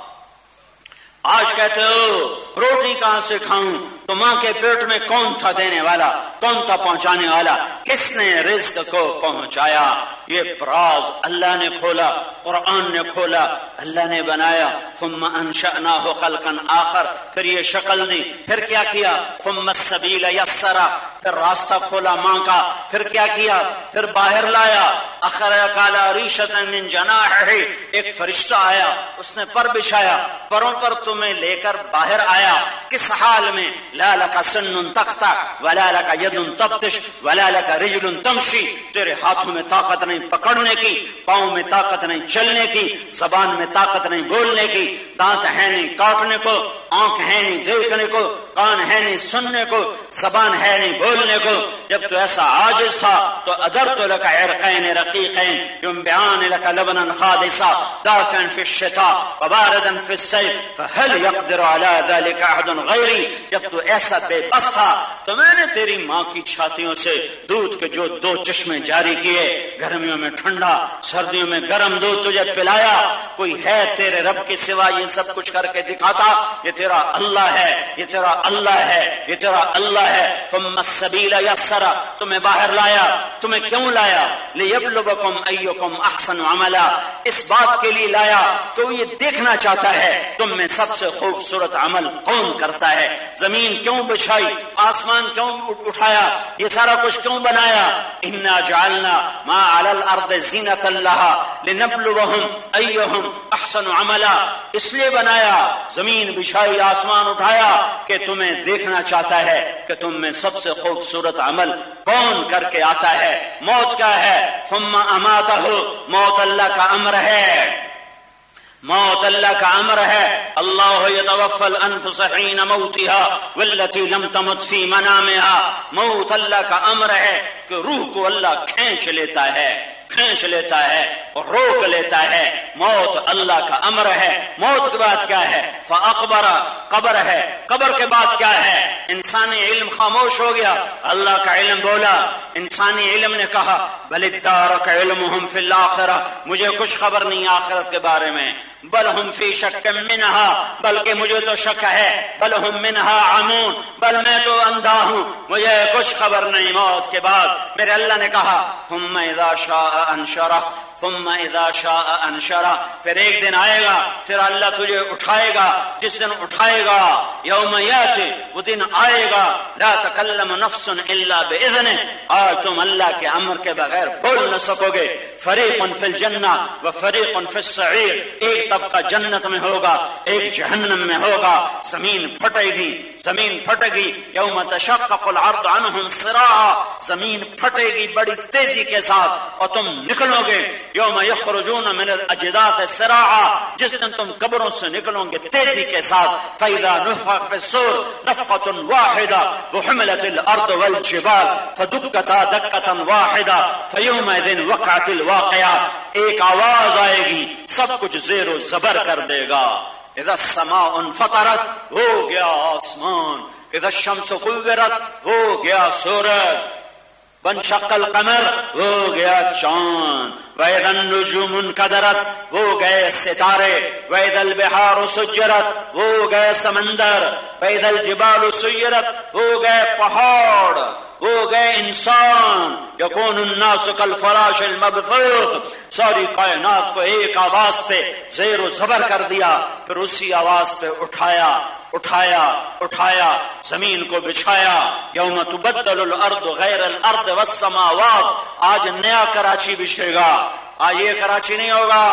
آج کہتے ہو روٹی کہاں سے کھاؤں، تو ماں کے پیٹ میں کون تھا دینے والا، کون تھا پہنچانے والا؟ کس نے رزق کو پہنچایا؟ یہ راز اللہ نے کھولا، قرآن نے کھولا، اللہ نے بنایا۔ ثم انشأناہ خلقا آخر، پھر یہ شکل دی۔ پھر کیا کیا؟ ثم السبیل یسرا، پھر راستہ کھولا ماں کا۔ پھر کیا کیا؟ پھر باہر لایا۔ اخرج علی ریشۃ من جناحہ، ایک فرشتہ آیا، اس نے پر بچھایا، پروں پر تمہیں لے کر باہر آیا۔ کس حال میں؟ لا لک سن تقطع ولا لک ید تبطش ولا لک رجل تمشی، تیرے ہاتھوں میں طاقت نہیں پکڑنے کی، پاؤں میں طاقت نہیں چلنے کی، زبان میں طاقت نہیں بولنے کی، دانت ہے نہیں کاٹنے کو، آنکھ ہے نہیں دیکھنے کو، کان ہے نہیں سننے کو، زبان ہے نہیں بولنے کو۔ جب تو ایسا عاجز تھا تو ادرت لک عرقین رقیقین ينبعان لك لبنا خالصا دافعا في الشتاء وباردا في الصيف فهل يقدر على ذلك احد غيري۔ جب تو ایسا بے بس تھا تو میں نے تیری ماں کی چھاتیوں سے دودھ کے جو دو چشمے جاری کیے، گرمیوں میں ٹھنڈا، سردیوں میں گرم دودھ تجھے پلایا۔ کوئی ہے تیرے رب کے سوا یہ سب کچھ کر کے دکھاتا؟ یہ تیرا اللہ ہے، یہ تیرا اللہ ہے، یہ تیرا اللہ ہے۔ ثم السبیل یسرا، تمہیں باہر لایا۔ تمہیں کیوں لایا؟ لیبلوکم ایکم احسن عملا، اس بات کے لیے لایا تو یہ دیکھنا چاہتا ہے تم میں سب سے خوبصورت عمل کون کرتا ہے۔ زمین کیوں بچھائی، آسمان کیوں اٹھایا، یہ سارا کچھ کیوں بنایا؟ انا جعلنا ما علی الارض زینۃ لہا لنبلوہم ایہم احسن عملا، اس لیے بنایا، زمین بچھائی، آسمان اٹھایا کہ تمہیں دیکھنا چاہتا ہے کہ تم میں سب سے خوبصورت عمل کون کر کے آتا ہے۔ موت کیا ہے؟ ثم اماتہ، موت اللہ کا امر ہے، موت اللہ کا امر ہے۔ اللہ یتوفی الانفس حین موتها والتي لم تمت فی منامها، موت اللہ کا امر ہے کہ روح کو اللہ کھینچ لیتا ہے، کھینچ لیتا ہے اور روک لیتا ہے۔ موت اللہ کا امر ہے۔ موت کے بعد کیا ہے؟ فاقبر، قبر ہے، قبر کے بعد کیا ہے؟ انسانی علم خاموش ہو گیا، اللہ کا علم بولا۔ انسانی علم نے کہا بل ادارک علمہم فی الآخرہ، مجھے کچھ خبر نہیں آخرت کے بارے میں، بل ہم فی شک منہا، بلکہ مجھے تو شک ہے، بل ہم منہا عمون، بل میں تو اندھا ہوں، مجھے کچھ خبر نہیں موت کے بعد۔ میرے اللہ نے کہا ثم اذا شاء انشرہ، ثم اذا شاء انشرہ، پھر ایک دن آئے گا تیرا اللہ تجھے اٹھائے گا، جس دن اٹھائے گا یوم یاتی، وہ دن آئے گا لا تکلم نفس الا باذنہ، آج تم اللہ کے امر کے بغیر بول نہ سکو گے۔ فریق فی الجنہ و فریق فی السعیر، ایک طبقہ جنت میں ہوگا، ایک جہنم میں ہوگا۔ زمین پھٹے گی، زمین پھٹے گی، یوم تشقق الارض عنہم صراعا، زمین پھٹے گی بڑی تیزی کے ساتھ اور تم نکلو گے۔ یوم یخرجون من الاجداث صراعا، جس دن تم قبروں سے نکلو گے تیزی کے ساتھ۔ فاذا نفخ فی الصور نفخۃ واحدہ وحملت الارض والجبال فدکتا دکۃ واحدہ فیومئذ وقعت الواقعہ، ایک آواز آئے گی سب کچھ زیر و زبر کر دے گا۔ اذا السماء انفطرت، ہو گیا آسمان۔ اذا الشمس كورت، ہو گیا سورج۔ وانشق القمر، ہو گیا چاند۔ وإذا النجوم انكدرت، ہو گئے ستارے۔ وإذا البحار سجرت، ہو گئے سمندر۔ وإذا الجبال سيرت، ہو گئے پہاڑ، ہو گئے انسان۔ یکون الناس کالفراش المبثوث، ساری کائنات کو ایک آواز پہ زیر و زبر کر دیا، پھر اسی آواز پہ اٹھایا اٹھایا اٹھایا زمین کو بچھایا۔ یوم تبدل الارض غیر الارض والسماوات، آج نیا کراچی بچھے گا، آج یہ کراچی نہیں ہوگا،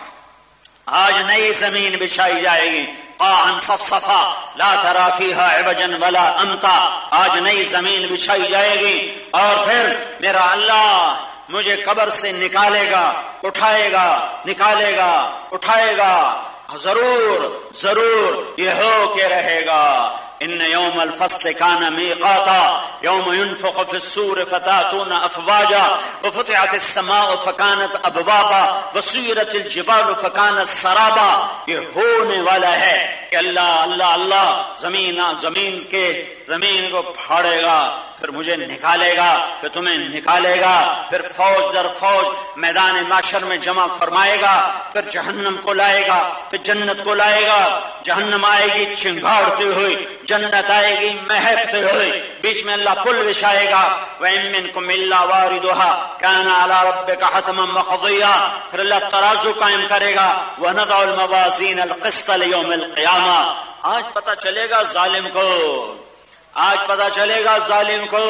آج نئی زمین بچھائی جائے گی۔ قاعا صفصفا لا ترى فيها عوجا ولا امتا، آج نئی زمین بچھائی جائے گی۔ اور پھر میرا اللہ مجھے قبر سے نکالے گا، اٹھائے گا، نکالے گا، اٹھائے گا، ضرور ضرور یہ ہو کے رہے گا۔ ان یوم الفصل کان میقاتا، یوم ينفخ في الصور فتاتون افواجا وفتحت السماء فكانت ابوابا وسيرت الجبال فكانت سرابا، یہ ہونے والا ہے کہ اللہ اللہ اللہ زمین زمین کے زمین کو پھاڑے گا، پھر مجھے نکالے گا، پھر تمہیں نکالے گا، پھر فوج در فوج میدان معشر میں جمع فرمائے گا، پھر جہنم کو لائے گا، پھر جنت کو لائے گا۔ جہنم آئے گی چنگاڑتی ہوئی، جنت آئے گی مہکتے ہوئے، بیچ میں اللہ پل بچھائے گا۔ وَإِن مِّنكُمْ إِلَّا وَارِدُهَا كَانَ عَلَى رَبِّكَ حَتْمًا مَّقْضِيًّا، پھر اللہ ترازو قائم کرے گا۔ وَنَضَعُ الْمَوَازِينَ الْقِسْطَ لِيَوْمِ الْقِيَامَةِ، آج پتہ چلے گا ظالم کو، آج پتہ چلے گا ظالم کو۔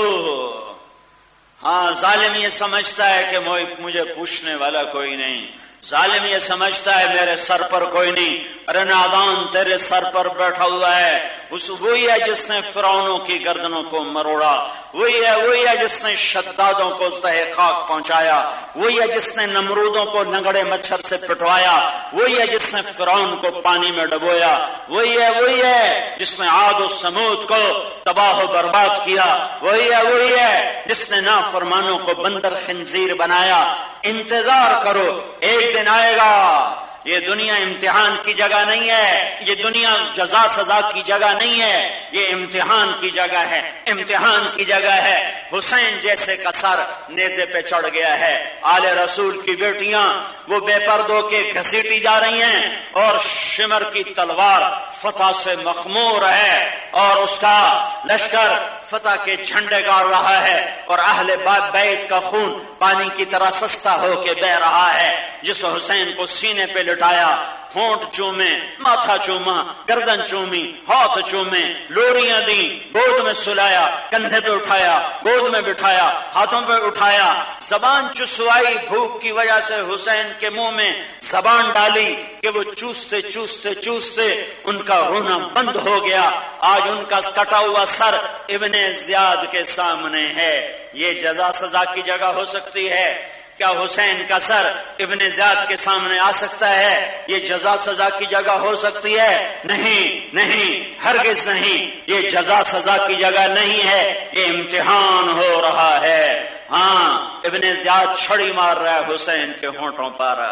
ہاں ظالم یہ سمجھتا ہے کہ مجھے پوچھنے والا کوئی نہیں، ظالم یہ سمجھتا ہے میرے سر پر کوئی نہیں۔ ارے نادان، تیرے سر پر بیٹھا ہوا ہے اس وہی ہے جس نے فرعونوں کی گردنوں کو مروڑا، وہی ہے وہی ہے جس نے شدادوں کو تہہ خاک پہنچایا، وہی ہے جس نے نمرودوں کو لنگڑے مچھر سے پٹوایا، وہی ہے جس نے فرعون کو پانی میں ڈبویا، وہی ہے وہی ہے جس نے عاد و سمود کو تباہ و برباد کیا، وہی ہے وہی ہے جس نے نافرمانوں کو بندر خنزیر بنایا۔ انتظار کرو، ایک دن آئے گا۔ یہ دنیا امتحان کی جگہ نہیں ہے، یہ دنیا جزا سزا کی جگہ نہیں ہے، یہ امتحان کی جگہ ہے، امتحان کی جگہ ہے۔ حسین جیسے کا سر نیزے پہ چڑھ گیا ہے، آل رسول کی بیٹیاں وہ بے پردوں کے گھسیٹی جا رہی ہیں، اور شمر کی تلوار فتح سے مخمور ہے، اور اس کا لشکر فتح کے جھنڈے گاڑ رہا ہے، اور اہل بیت کا خون پانی کی طرح سستا ہو کے بہ رہا ہے۔ جس حسین کو سینے پہ لٹایا، ہونٹ چومے، ماتھا چوما، گردن چومی، ہاتھ چومے، لوریاں دیں، گود میں سلایا، کندھے پہ اٹھایا، گود میں بٹھایا، ہاتھوں پہ اٹھایا، زبان چسوائی، بھوک کی وجہ سے حسین کے منہ میں زبان ڈالی کہ وہ چوستے چوستے چوستے ان کا رونا بند ہو گیا۔ آج ان کا کٹا ہوا سر ابن زیاد کے سامنے ہے۔ یہ جزا سزا کی جگہ ہو سکتی ہے؟ کیا حسین کا سر ابن زیاد کے سامنے آ سکتا ہے؟ یہ جزا سزا کی جگہ ہو سکتی ہے؟ نہیں نہیں، ہرگز نہیں، یہ جزا سزا کی جگہ نہیں ہے، یہ امتحان ہو رہا ہے۔ ہاں ابن زیاد چھڑی مار رہا ہے حسین کے ہونٹوں پر،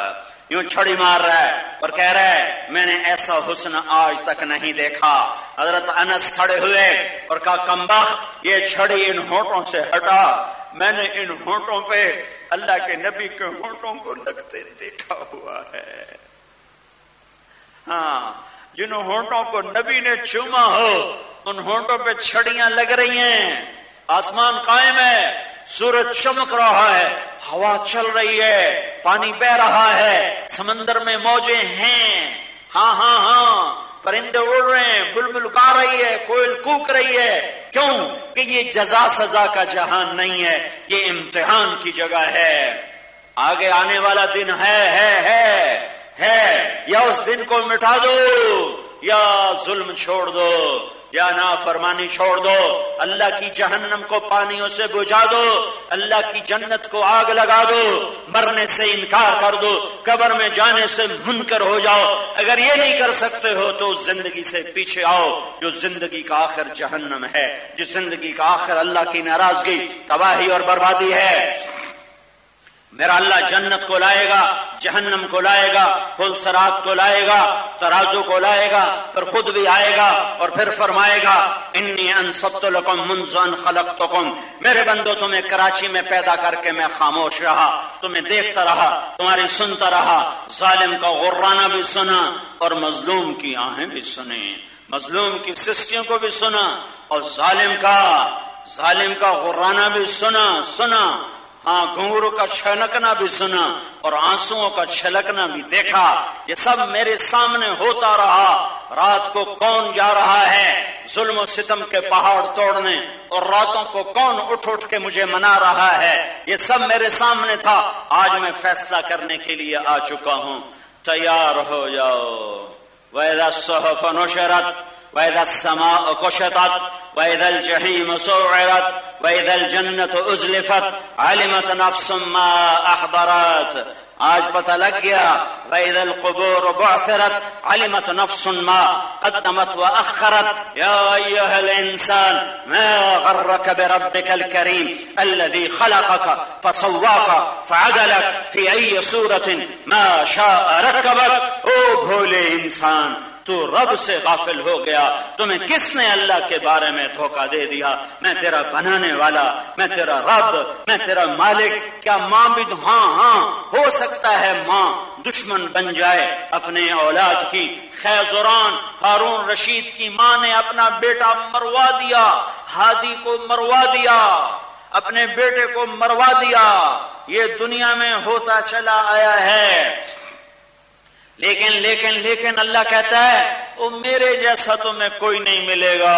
یوں چھڑی مار رہا ہے اور کہہ رہا ہے میں نے ایسا حسن آج تک نہیں دیکھا۔ حضرت انس کھڑے ہوئے اور کہا کمبخت یہ چھڑی ان ہونٹوں سے ہٹا، میں نے ان ہونٹوں پہ اللہ کے نبی کے ہونٹوں کو لگتے دیکھا ہوا ہے۔ ہاں، جن ہونٹوں کو نبی نے چوما ہو ان ہونٹوں پہ چھڑیاں لگ رہی ہیں۔ آسمان قائم ہے، سورج چمک رہا ہے، ہوا چل رہی ہے، پانی بہ رہا ہے، سمندر میں موجیں ہیں، ہاں ہاں ہاں پرندے اڑ رہے ہیں، بلبل گا رہی ہے، کوئل کوک رہی ہے۔ کیوں کہ یہ جزا سزا کا جہان نہیں ہے، یہ امتحان کی جگہ ہے۔ آگے آنے والا دن ہے ہے ہے ہے یا اس دن کو مٹا دو یا ظلم چھوڑ دو یا نافرمانی چھوڑ دو، اللہ کی جہنم کو پانیوں سے بجھا دو، اللہ کی جنت کو آگ لگا دو، مرنے سے انکار کر دو، قبر میں جانے سے منکر ہو جاؤ۔ اگر یہ نہیں کر سکتے ہو تو اس زندگی سے پیچھے آؤ جو زندگی کا آخر جہنم ہے، جس زندگی کا آخر اللہ کی ناراضگی، تباہی اور بربادی ہے۔ میرا اللہ جنت کو لائے گا، جہنم کو لائے گا، پل صراط کو لائے گا، ترازو کو لائے گا، پھر خود بھی آئے گا اور پھر فرمائے گا انی انصت لکم منذ ان خلقتکم، میرے بندو تمہیں کراچی میں پیدا کر کے میں خاموش رہا، تمہیں دیکھتا رہا، تمہاری سنتا رہا، ظالم کا غرانہ بھی سنا اور مظلوم کی آہیں بھی سنیں، مظلوم کی سسکیوں کو بھی سنا اور ظالم کا ظالم کا غرانہ بھی سنا سنا ہاں گھنگرو کا چھلکنا بھی سنا اور آنسوؤں کا چھلکنا بھی دیکھا۔ یہ سب میرے سامنے ہوتا رہا۔ رات کو کون جا رہا ہے ظلم و ستم کے پہاڑ توڑنے اور راتوں کو کون اٹھ اٹھ کے مجھے منا رہا ہے، یہ سب میرے سامنے تھا۔ آج میں فیصلہ کرنے کے لیے آ چکا ہوں، تیار ہو جاؤ۔ وَإِذَا الصُّحُفُ نُشِرَتْ وَإِذَا السَّمَاءُ كُشِطَتْ وَإِذَا الْجَحِيمُ سُعِّرَتْ وَإِذَا الْجَنَّةُ أُزْلِفَتْ عَلِمَتْ نَفْسٌ مَّا أَحْضَرَتْ۔ آج پتہ لگ گیا وَإِذَا الْقُبُورُ بُعْثِرَتْ عَلِمَتْ نَفْسٌ مَّا قَدَّمَتْ وَأَخَّرَتْ يَا أَيُّهَا الْإِنسَانُ مَا غَرَّكَ بِرَبِّكَ الْكَرِيمِ الَّذِي خَلَقَكَ فَسَوَّاكَ فَعَدَلَكَ فِي أَيِّ صُورَةٍ مَّا شَاءَ رَكَّبَكَ۔ او بھولے انسان، تو رب سے غافل ہو گیا، تمہیں کس نے اللہ کے بارے میں دھوکہ دے دیا؟ میں تیرا بنانے والا، میں تیرا رب، میں تیرا مالک۔ کیا ماں بھی ہاں ہاں ہو سکتا ہے ماں دشمن بن جائے اپنے اولاد کی۔ خیزران ہارون رشید کی ماں نے اپنا بیٹا مروا دیا، ہادی کو مروا دیا، اپنے بیٹے کو مروا دیا۔ یہ دنیا میں ہوتا چلا آیا ہے۔ لیکن لیکن لیکن اللہ کہتا ہے او میرے جیسا تمہیں کوئی نہیں ملے گا۔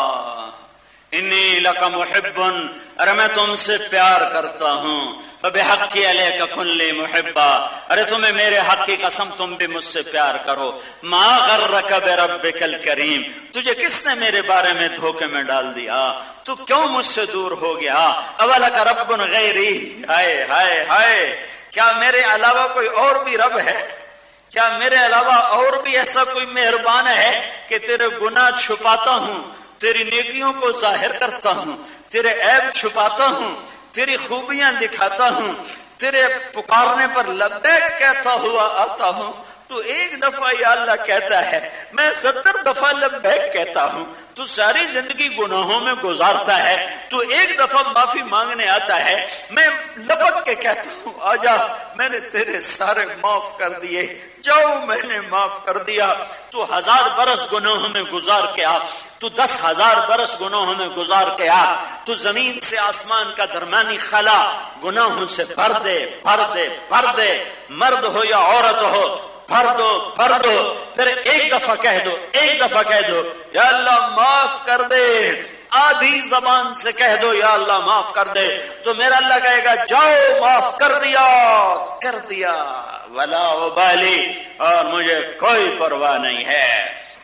انی لک محب، ارے میں تم سے پیار کرتا ہوں۔ فبحق علیک کن لی محبا، ارے تمہیں میرے حق کی قسم تم بھی مجھ سے پیار کرو۔ ما غرک بربک الکریم، تجھے کس نے میرے بارے میں دھوکے میں ڈال دیا؟ تو کیوں مجھ سے دور ہو گیا؟ اولک رب غیری، ہائے ہائے ہائے، کیا میرے علاوہ کوئی اور بھی رب ہے؟ کیا میرے علاوہ اور بھی ایسا کوئی مہربان ہے کہ تیرے گناہ چھپاتا ہوں، تیری نیکیوں کو ظاہر کرتا ہوں، تیرے عیب چھپاتا ہوں، تیری خوبیاں دکھاتا ہوں، تیرے پکارنے پر لبیک کہتا ہوا آتا ہوں؟ تو ایک دفعہ یا اللہ کہتا ہے میں ستر دفعہ لبیک کہتا ہوں، تو ساری زندگی گناہوں میں گزارتا ہے، تو ایک دفعہ معافی مانگنے آتا ہے، میں لپک کے کہتا ہوں آجا میں نے تیرے سارے معاف کر دیے، جاؤ میں نے معاف کر دیا۔ تو ہزار برس گناہوں میں گزار کے آ، تو دس ہزار برس گناہوں میں گزار کے آ، تو زمین سے آسمان کا درمیانی خلا گناہوں سے بھر دے بھر دے بھر دے، مرد ہو یا عورت ہو، بھر دو بھر دو، پھر ایک دفعہ کہہ دو ایک دفعہ کہہ دو یا اللہ معاف کر دے، آدھی زبان سے کہہ دو یا اللہ معاف کر دے، تو میرا اللہ کہے گا جاؤ معاف کر دیا کر دیا ولا ابالی، اور مجھے کوئی پرواہ نہیں ہے۔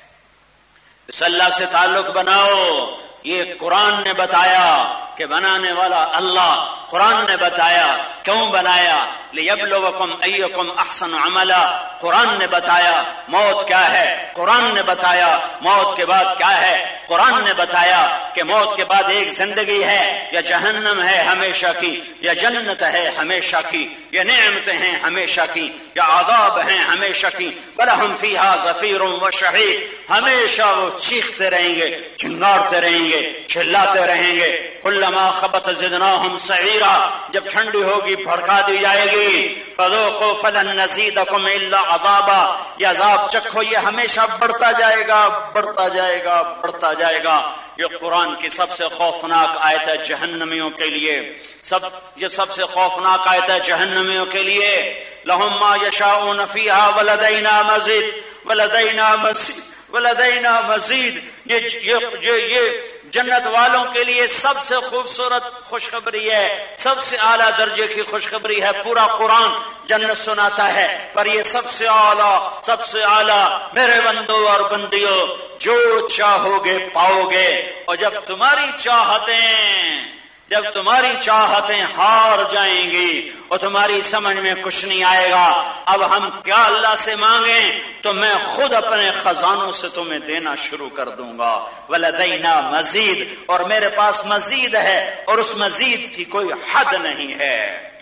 اس اللہ سے تعلق بناؤ۔ یہ قرآن نے بتایا کہ بنانے والا اللہ قرآن نے بتایا کیوں بنایا، لیبلوکم ایکم احسن عملا، قرآن نے بتایا موت کیا ہے، قرآن نے بتایا موت کے بعد کیا ہے، قرآن نے بتایا کہ موت کے بعد ایک زندگی ہے، یا جہنم ہے ہمیشہ کی، یا جنت ہے ہمیشہ کی، یا نعمتیں ہیں ہمیشہ کی، یا عذاب ہیں ہمیشہ کی، وَلَهُمْ فِيهَا زَفِيرٌ وَشَهِيقٌ، ہمیشہ وہ چیختے رہیں گے، چنگاڑتے رہیں گے، چلاتے رہیں گے، كُلَّمَا خَبَتْ زِدْنَاهُمْ سَعِيرًا، جب ٹھنڈی ہوگی بھڑکا دی جائے گی، فَذُوقُوا فَلَن نَّزِيدَكُمْ إِلَّا عَذَابًا، یہ عذاب چکھو، یہ ہمیشہ بڑھتا جائے گا، بڑھتا جائے گا، بڑھتا جائے گا۔ یہ قرآن کی سب سے خوفناک آیت ہے جہنمیوں کے لیے، سب یہ سب سے خوفناک آیت ہے جہنمیوں کے لیے۔ لَهُم مَّا يَشَاءُونَ فِيهَا وَلَدَيْنَا مَزِيدٌ وَلَدَيْنَا مَزِيدٌ وَلَدَيْنَا مَزِيدٌ، یہ یہ یہ جنت والوں کے لیے سب سے خوبصورت خوشخبری ہے، سب سے اعلیٰ درجے کی خوشخبری ہے۔ پورا قرآن جنت سناتا ہے، پر یہ سب سے اعلیٰ سب سے اعلیٰ میرے بندو اور بندیوں، جو چاہو گے پاؤ گے، اور جب تمہاری چاہتیں جب تمہاری چاہتیں ہار جائیں گی اور تمہاری سمجھ میں کچھ نہیں آئے گا، اب ہم کیا اللہ سے مانگیں، تو میں خود اپنے خزانوں سے تمہیں دینا شروع کر دوں گا۔ وَلَدَيْنَا مزید، اور میرے پاس مزید ہے، اور اس مزید کی کوئی حد نہیں ہے۔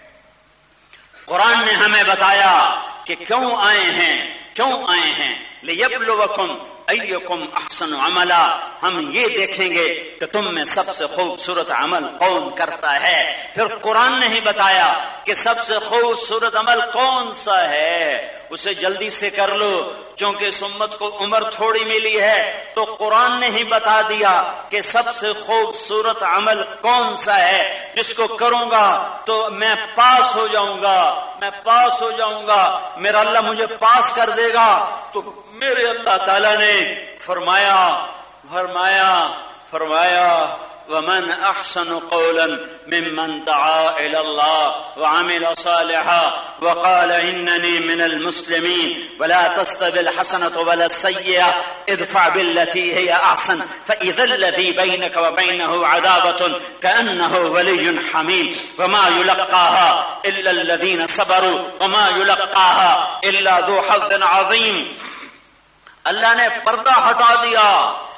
قرآن نے ہمیں بتایا کہ کیوں آئے ہیں، کیوں آئے ہیں، لِيَبْلُوَكُمْ ایکم احسن عملا، ہم یہ دیکھیں گے کہ تم میں سب سے خوبصورت عمل کون کرتا ہے۔ پھر قرآن نے ہی بتایا کہ سب سے خوبصورت عمل کون سا ہے، اسے جلدی سے کر لو، چونکہ اس امت کو عمر تھوڑی ملی ہے، تو قرآن نے ہی بتا دیا کہ سب سے خوبصورت عمل کون سا ہے، جس کو کروں گا تو میں پاس ہو جاؤں گا، میں پاس ہو جاؤں گا، میرا اللہ مجھے پاس کر دے گا۔ تو میرے اللہ تعالیٰ نے فرمایا فرمایا فرمایا وَمَنْ أَحْسَنُ قَوْلًا مِّمَّنْ دَعَا إِلَى اللَّهِ وَعَمِلَ صَالِحًا وَقَالَ إِنَّنِي مِنَ الْمُسْلِمِينَ وَلَا تَسْتَوِي الْحَسَنَةُ وَلَا السَّيِّئَةُ ادْفَعْ بِالَّتِي هِيَ أَحْسَنُ فَإِذَا الَّذِي بَيْنَكَ وَبَيْنَهُ عَدَاوَةٌ كَأَنَّهُ وَلِيٌّ حَمِيمٌ وَمَا يُلَقَّاهَا إِلَّا الَّذِينَ صَبَرُوا وَمَا يُلَقَّاهَا إِلَّا ذُو حَظٍّ عَظِيمٍ۔ اللہ نے پردہ ہٹا دیا۔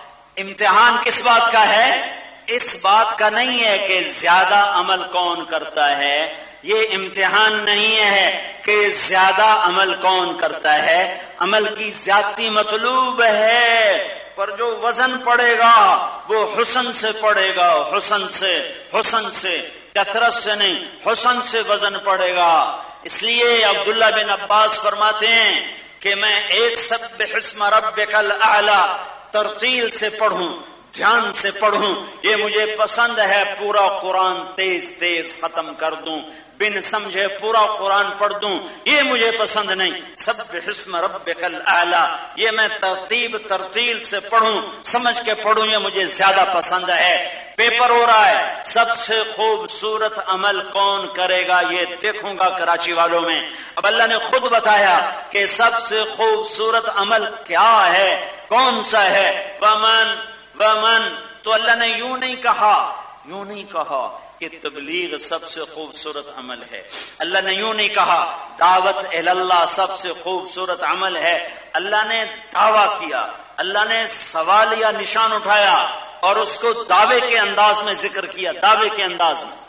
امتحان کس بات کا ہے؟ اس بات کا نہیں ہے کہ زیادہ عمل کون کرتا ہے، یہ امتحان نہیں ہے کہ زیادہ عمل کون کرتا ہے، عمل کی زیادتی مطلوب ہے، پر جو وزن پڑے گا وہ حسن سے پڑے گا، حسن سے حسن سے کثرت سے نہیں، حسن سے وزن پڑے گا۔ اس لیے عبداللہ بن عباس فرماتے ہیں کہ میں ایک سبح اسم ربک الاعلی ترتیل سے پڑھوں، دھیان سے پڑھوں، یہ مجھے پسند ہے، پورا قرآن تیز تیز ختم کر دوں، بن سمجھے پورا قرآن پڑھ دوں، یہ مجھے پسند نہیں۔ سبح اسم ربک الاعلی، یہ میں ترتیب ترتیل سے پڑھوں، سمجھ کے پڑھوں، یہ مجھے زیادہ پسند ہے۔ پیپر ہو رہا ہے، سب سے خوبصورت عمل کون کرے گا یہ دیکھوں گا کراچی والوں میں۔ اب اللہ نے خود بتایا کہ سب سے خوبصورت عمل کیا ہے، کون سا ہے، ومن ومن تو اللہ نے یوں نہیں کہا، یوں نہیں کہا کہ تبلیغ سب سے خوبصورت عمل ہے، اللہ نے یوں نہیں کہا دعوت الی اللہ سب سے خوبصورت عمل ہے، اللہ نے دعویٰ کیا، اللہ نے سوال یا نشان اٹھایا اور اس کو دعوے کے انداز میں ذکر کیا، دعوے کے انداز میں۔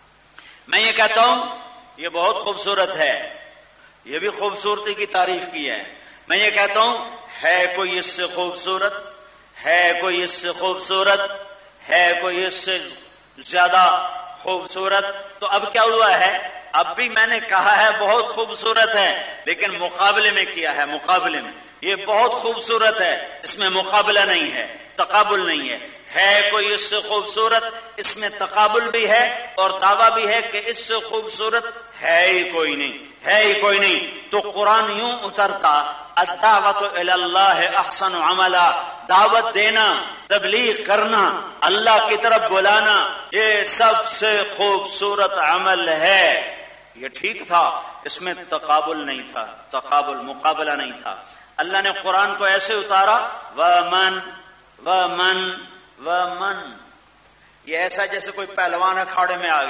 میں یہ کہتا ہوں یہ بہت خوبصورت ہے، یہ بھی خوبصورتی کی تعریف کی ہے، میں یہ کہتا ہوں ہے کوئی اس سے خوبصورت، ہے کوئی اس سے خوبصورت، ہے کوئی اس سے زیادہ خوبصورت، تو اب کیا ہوا ہے، اب بھی میں نے کہا ہے بہت خوبصورت ہے، لیکن مقابلے میں کیا ہے، مقابلے میں یہ بہت خوبصورت ہے، اس میں مقابلہ نہیں ہے، تقابل نہیں ہے، ہے کوئی اس سے خوبصورت، اس میں تقابل بھی ہے اور دعویٰ بھی ہے کہ اس سے خوبصورت ہے ہی کوئی نہیں، ہے ہی کوئی نہیں۔ تو قرآن یوں اترتا، الدعوۃ الی اللہ احسن عملا، دعوت دینا، تبلیغ کرنا، اللہ کی طرف بلانا، یہ سب سے خوبصورت عمل ہے۔ یہ ٹھیک تھا، اس میں تقابل نہیں تھا، تقابل مقابلہ نہیں تھا۔ اللہ نے قرآن کو ایسے اتارا، ومن ومن ومن، یہ ایسا جیسے کوئی پہلوان اکھاڑے میں آ گیا،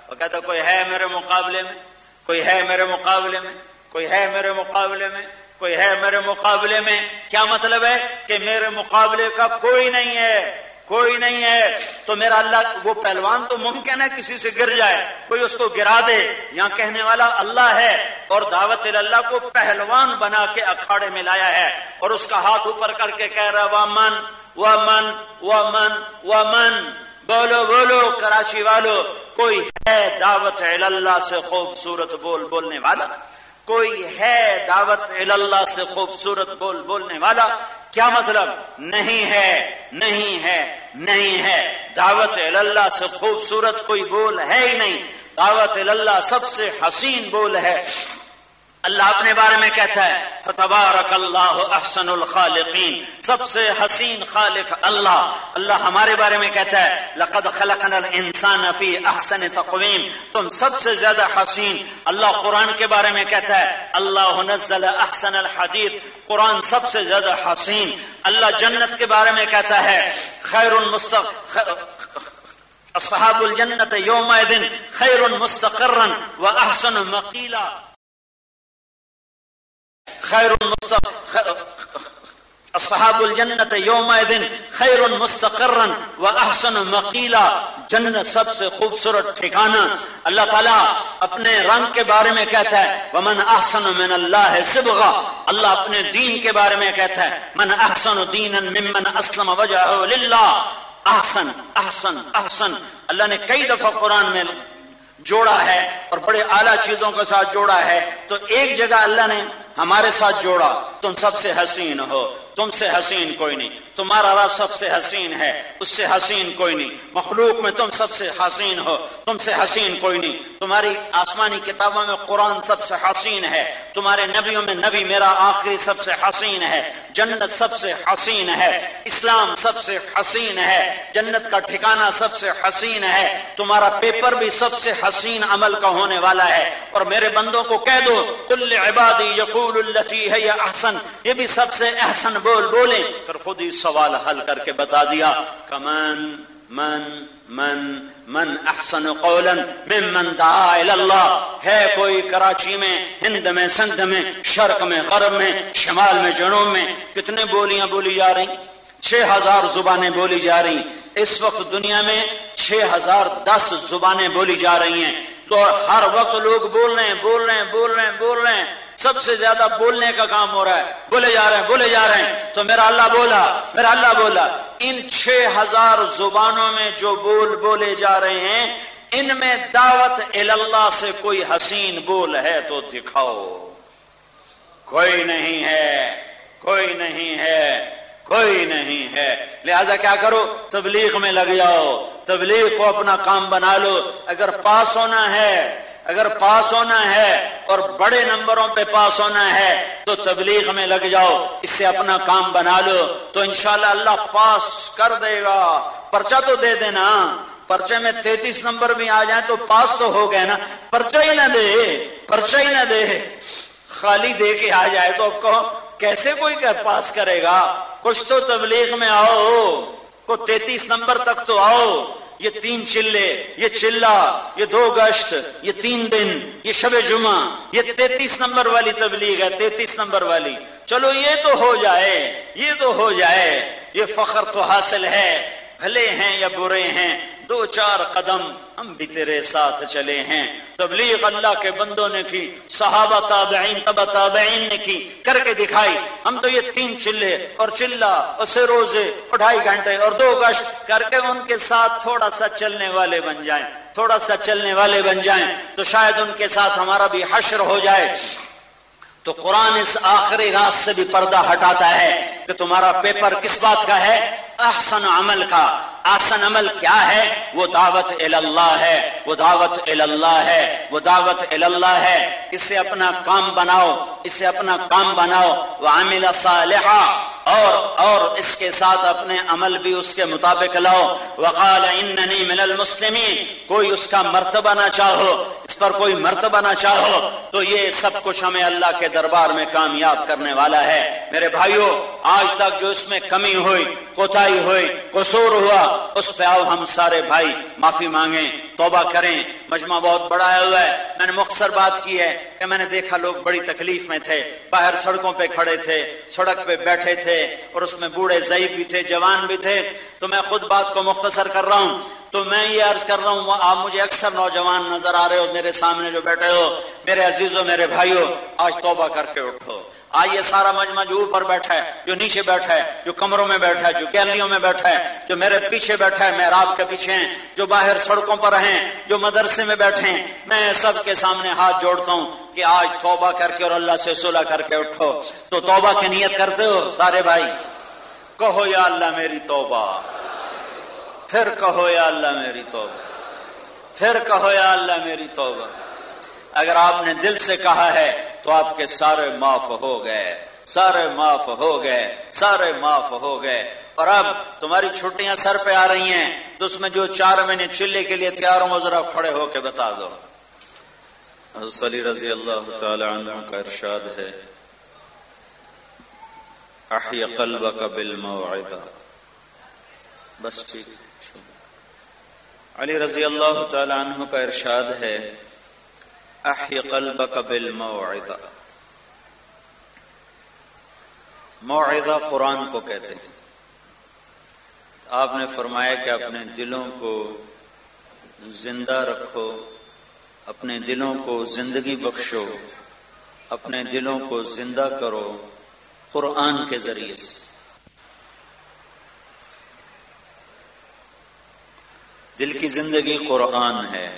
وہ کہتا کوئی ہے میرے مقابلے میں، کوئی ہے میرے مقابلے میں، کوئی ہے میرے مقابلے میں، کوئی ہے میرے مقابلے میں۔ کیا مطلب ہے کہ میرے مقابلے کا کوئی نہیں ہے، کوئی نہیں ہے۔ تو میرا اللہ، وہ پہلوان تو ممکن ہے کسی سے گر جائے، کوئی اس کو گرا دے، یہاں کہنے والا اللہ ہے، اور دعوت اللہ کو پہلوان بنا کے اکھاڑے میں لایا ہے، اور اس کا ہاتھ اوپر کر کے کہہ رہا وامن وامن وامن وامن، بولو بولو کراچی والو، کوئی ہے دعوت اللہ سے خوبصورت بول بولنے والا؟ کوئی ہے دعوت اللہ سے خوبصورت بول بولنے والا؟ کیا مطلب؟ نہیں ہے، نہیں ہے، نہیں ہے۔ دعوت اللہ سے خوبصورت کوئی بول ہے ہی نہیں۔ دعوت اللہ سب سے حسین بول ہے۔ اللہ اپنے بارے میں کہتا ہے فتبارک اللہ احسن الخالقین، سب سے حسین خالق اللہ۔ اللہ ہمارے بارے میں کہتا ہے لقد خلقنا الانسان فی احسن تقویم، تم سب سے زیادہ حسین۔ اللہ قرآن کے بارے میں کہتا ہے اللہ نزل احسن الحدیث، قرآن سب سے زیادہ حسین۔ اللہ جنت کے بارے میں کہتا ہے خیر المستق اصحاب الجنت یومئذ خیر مستقرا واحسن مقیلا، خیر اصحاب الجنت یومئذ خیر مستقرا واحسن مقیلا، جنت سب سے خوبصورت ٹھکانہ۔ اللہ تعالیٰ اپنے رنگ کے بارے میں کہتا ہے ومن احسن من اللہ صبغا، اللہ اپنے دین کے بارے میں کہتا ہے من احسن دینا ممن اسلم وجهه للہ، احسن احسن احسن۔ اللہ نے کئی دفعہ قرآن میں جوڑا ہے اور بڑے اعلیٰ چیزوں کے ساتھ جوڑا ہے، تو ایک جگہ اللہ نے ہمارے ساتھ جوڑا تم سب سے حسین ہو، تم سے حسین کوئی نہیں، تمہارا رب سب سے حسین ہے، اس سے حسین کوئی نہیں، مخلوق میں تم سب سے حسین ہو، تم سے حسین کوئی نہیں، تمہاری آسمانی کتابوں میں قرآن سب سے حسین ہے، تمہارے نبیوں میں نبی میرا آخری سب سے حسین ہے، جنت سب سے حسین ہے، اسلام سب سے حسین ہے، جنت کا ٹھکانہ سب سے حسین ہے، تمہارا پیپر بھی سب سے حسین عمل کا ہونے والا ہے۔ اور میرے بندوں کو کہہ دو کل عبادی یقول التی ہے احسن، یہ بھی سب سے احسن بول بولیں۔ پھر خود ہی سوال حل کر کے بتا دیا کمن من من من احسن قولا ممن دعا الی اللہ، ہے کوئی کراچی میں، ہند میں، سندھ میں، شرق میں، غرب میں، شمال میں، جنوب میں، کتنے بولیاں بولی جا رہی؟ چھ ہزار زبانیں بولی جا رہی اس وقت دنیا میں، چھ ہزار دس زبانیں بولی جا رہی ہیں، تو ہر وقت لوگ بول رہے ہیں بول رہے ہیں بول رہے ہیں بول رہے ہیں، سب سے زیادہ بولنے کا کام ہو رہا ہے، بولے جا رہے ہیں بولے جا رہے ہیں۔ تو میرا اللہ بولا میرا اللہ بولا ان چھ ہزار زبانوں میں جو بول بولے جا رہے ہیں، ان میں دعوت اللہ سے کوئی حسین بول ہے تو دکھاؤ۔ کوئی نہیں ہے، کوئی نہیں ہے، کوئی نہیں ہے۔ لہذا کیا کرو؟ تبلیغ میں لگ جاؤ، تبلیغ کو اپنا کام بنا لو۔ اگر پاس ہونا ہے اگر پاس ہونا ہے اور بڑے نمبروں پہ پاس ہونا ہے تو تبلیغ میں لگ جاؤ، اس سے اپنا کام بنا لو، تو انشاءاللہ اللہ پاس کر دے گا۔ پرچہ تو دے دینا، پرچے میں تینتیس نمبر بھی آ جائیں تو پاس تو ہو گئے نا۔ پرچہ ہی نہ دے پرچہ ہی نہ دے خالی دے کے آ جائے تو اب کہو کیسے کوئی کر پاس کرے گا؟ کچھ تو تبلیغ میں آؤ، کو تینتیس نمبر تک تو آؤ۔ یہ تین چلے، یہ چلا، یہ دو گشت، یہ تین دن، یہ شب جمعہ، یہ تینتیس نمبر والی تبلیغ ہے، تینتیس نمبر والی۔ چلو یہ تو ہو جائے، یہ تو ہو جائے، یہ فخر تو حاصل ہے، بھلے ہیں یا برے ہیں دو چار قدم ہم بھی تیرے ساتھ چلے ہیں۔ تبلیغ اللہ کے بندوں نے کی، صحابہ تابعین تبع تابعین نے کی، کر کے دکھائی۔ ہم تو یہ تین چلے اور چلا اور سے روزے اور ڈھائی گھنٹے اور دو گشت کر کے ان کے ساتھ تھوڑا سا چلنے والے بن جائیں، تھوڑا سا چلنے والے بن جائیں تو شاید ان کے ساتھ ہمارا بھی حشر ہو جائے۔ تو قرآن اس آخری راز سے بھی پردہ ہٹاتا ہے کہ تمہارا پیپر کس بات کا ہے؟ احسن عمل کا۔ احسن عمل کیا ہے؟ وہ دعوت اللہ ہے، وہ دعوت اللہ ہے، وہ دعوت اللہ ہے۔ اس سے اپنا کام بناؤ، اس سے اپنا کام بناؤ۔ وعمل صالحا، اور اور اس کے ساتھ اپنے عمل بھی اس کے مطابق لاؤ. وقال اننی من المسلمین، کوئی اس کا مرتبہ نہ چاہو، اس پر کوئی مرتبہ نہ چاہو، تو یہ سب کچھ ہمیں اللہ کے دربار میں کامیاب کرنے والا ہے. میرے بھائیوں، آج تک جو اس میں کمی ہوئی، کوتاہی ہوئی، قصور ہوا، اس پہ آؤ ہم سارے بھائی معافی مانگیں، توبہ کریں. مجمع بہت بڑا آیا ہوا ہے. میں نے مختصر بات کی ہے کہ میں نے دیکھا لوگ بڑی تکلیف میں تھے، باہر سڑکوں پہ کھڑے تھے، سڑک پہ بیٹھے تھے، اور اس میں بوڑھے ضعیف بھی تھے، جوان بھی تھے. تو میں خود بات کو مختصر کر رہا ہوں. تو میں یہ عرض کر رہا ہوں، آپ مجھے اکثر نوجوان نظر آ رہے ہو میرے سامنے جو بیٹھے ہو، میرے عزیزوں، میرے بھائیوں، آج توبہ کر کے اٹھو. آج یہ سارا مجمع جو اوپر بیٹھا ہے، جو نیچے بیٹھا ہے، جو کمروں میں بیٹھا ہے، جو گیلریوں میں بیٹھا ہے، جو میرے پیچھے بیٹھا ہے، محراب کے پیچھے ہیں، جو باہر سڑکوں پر ہیں، جو مدرسے میں بیٹھے ہیں، میں سب کے سامنے ہاتھ جوڑتا ہوں کہ آج توبہ کر کے اور اللہ سے صلح کر کے اٹھو. تو توبہ کی نیت کرتے ہو سارے بھائی؟ کہو یا اللہ میری توبہ، پھر کہو یا اللہ میری توبہ، پھر کہو یا اللہ میری توبہ. اگر آپ نے دل سے کہا ہے تو آپ کے سارے معاف ہو گئے، سارے معاف ہو گئے، سارے معاف ہو گئے. اور اب تمہاری چھٹیاں سر پہ آ رہی ہیں، تو اس میں جو چار مہینے چلے کے لیے تیار ہو ذرا کھڑے ہو کے بتا دو. حضرت علی رضی اللہ تعالی عنہ کا ارشاد ہے، احی قلبک بالموعظہ. بس ٹھیک. علی رضی اللہ تعالی عنہ کا ارشاد ہے، احی قلبک بالموعظہ. موعظہ قرآن کو کہتے ہیں. آپ نے فرمایا کہ اپنے دلوں کو زندہ رکھو، اپنے دلوں کو زندگی بخشو، اپنے دلوں کو زندہ کرو قرآن کے ذریعے سے. دل کی زندگی قرآن ہے.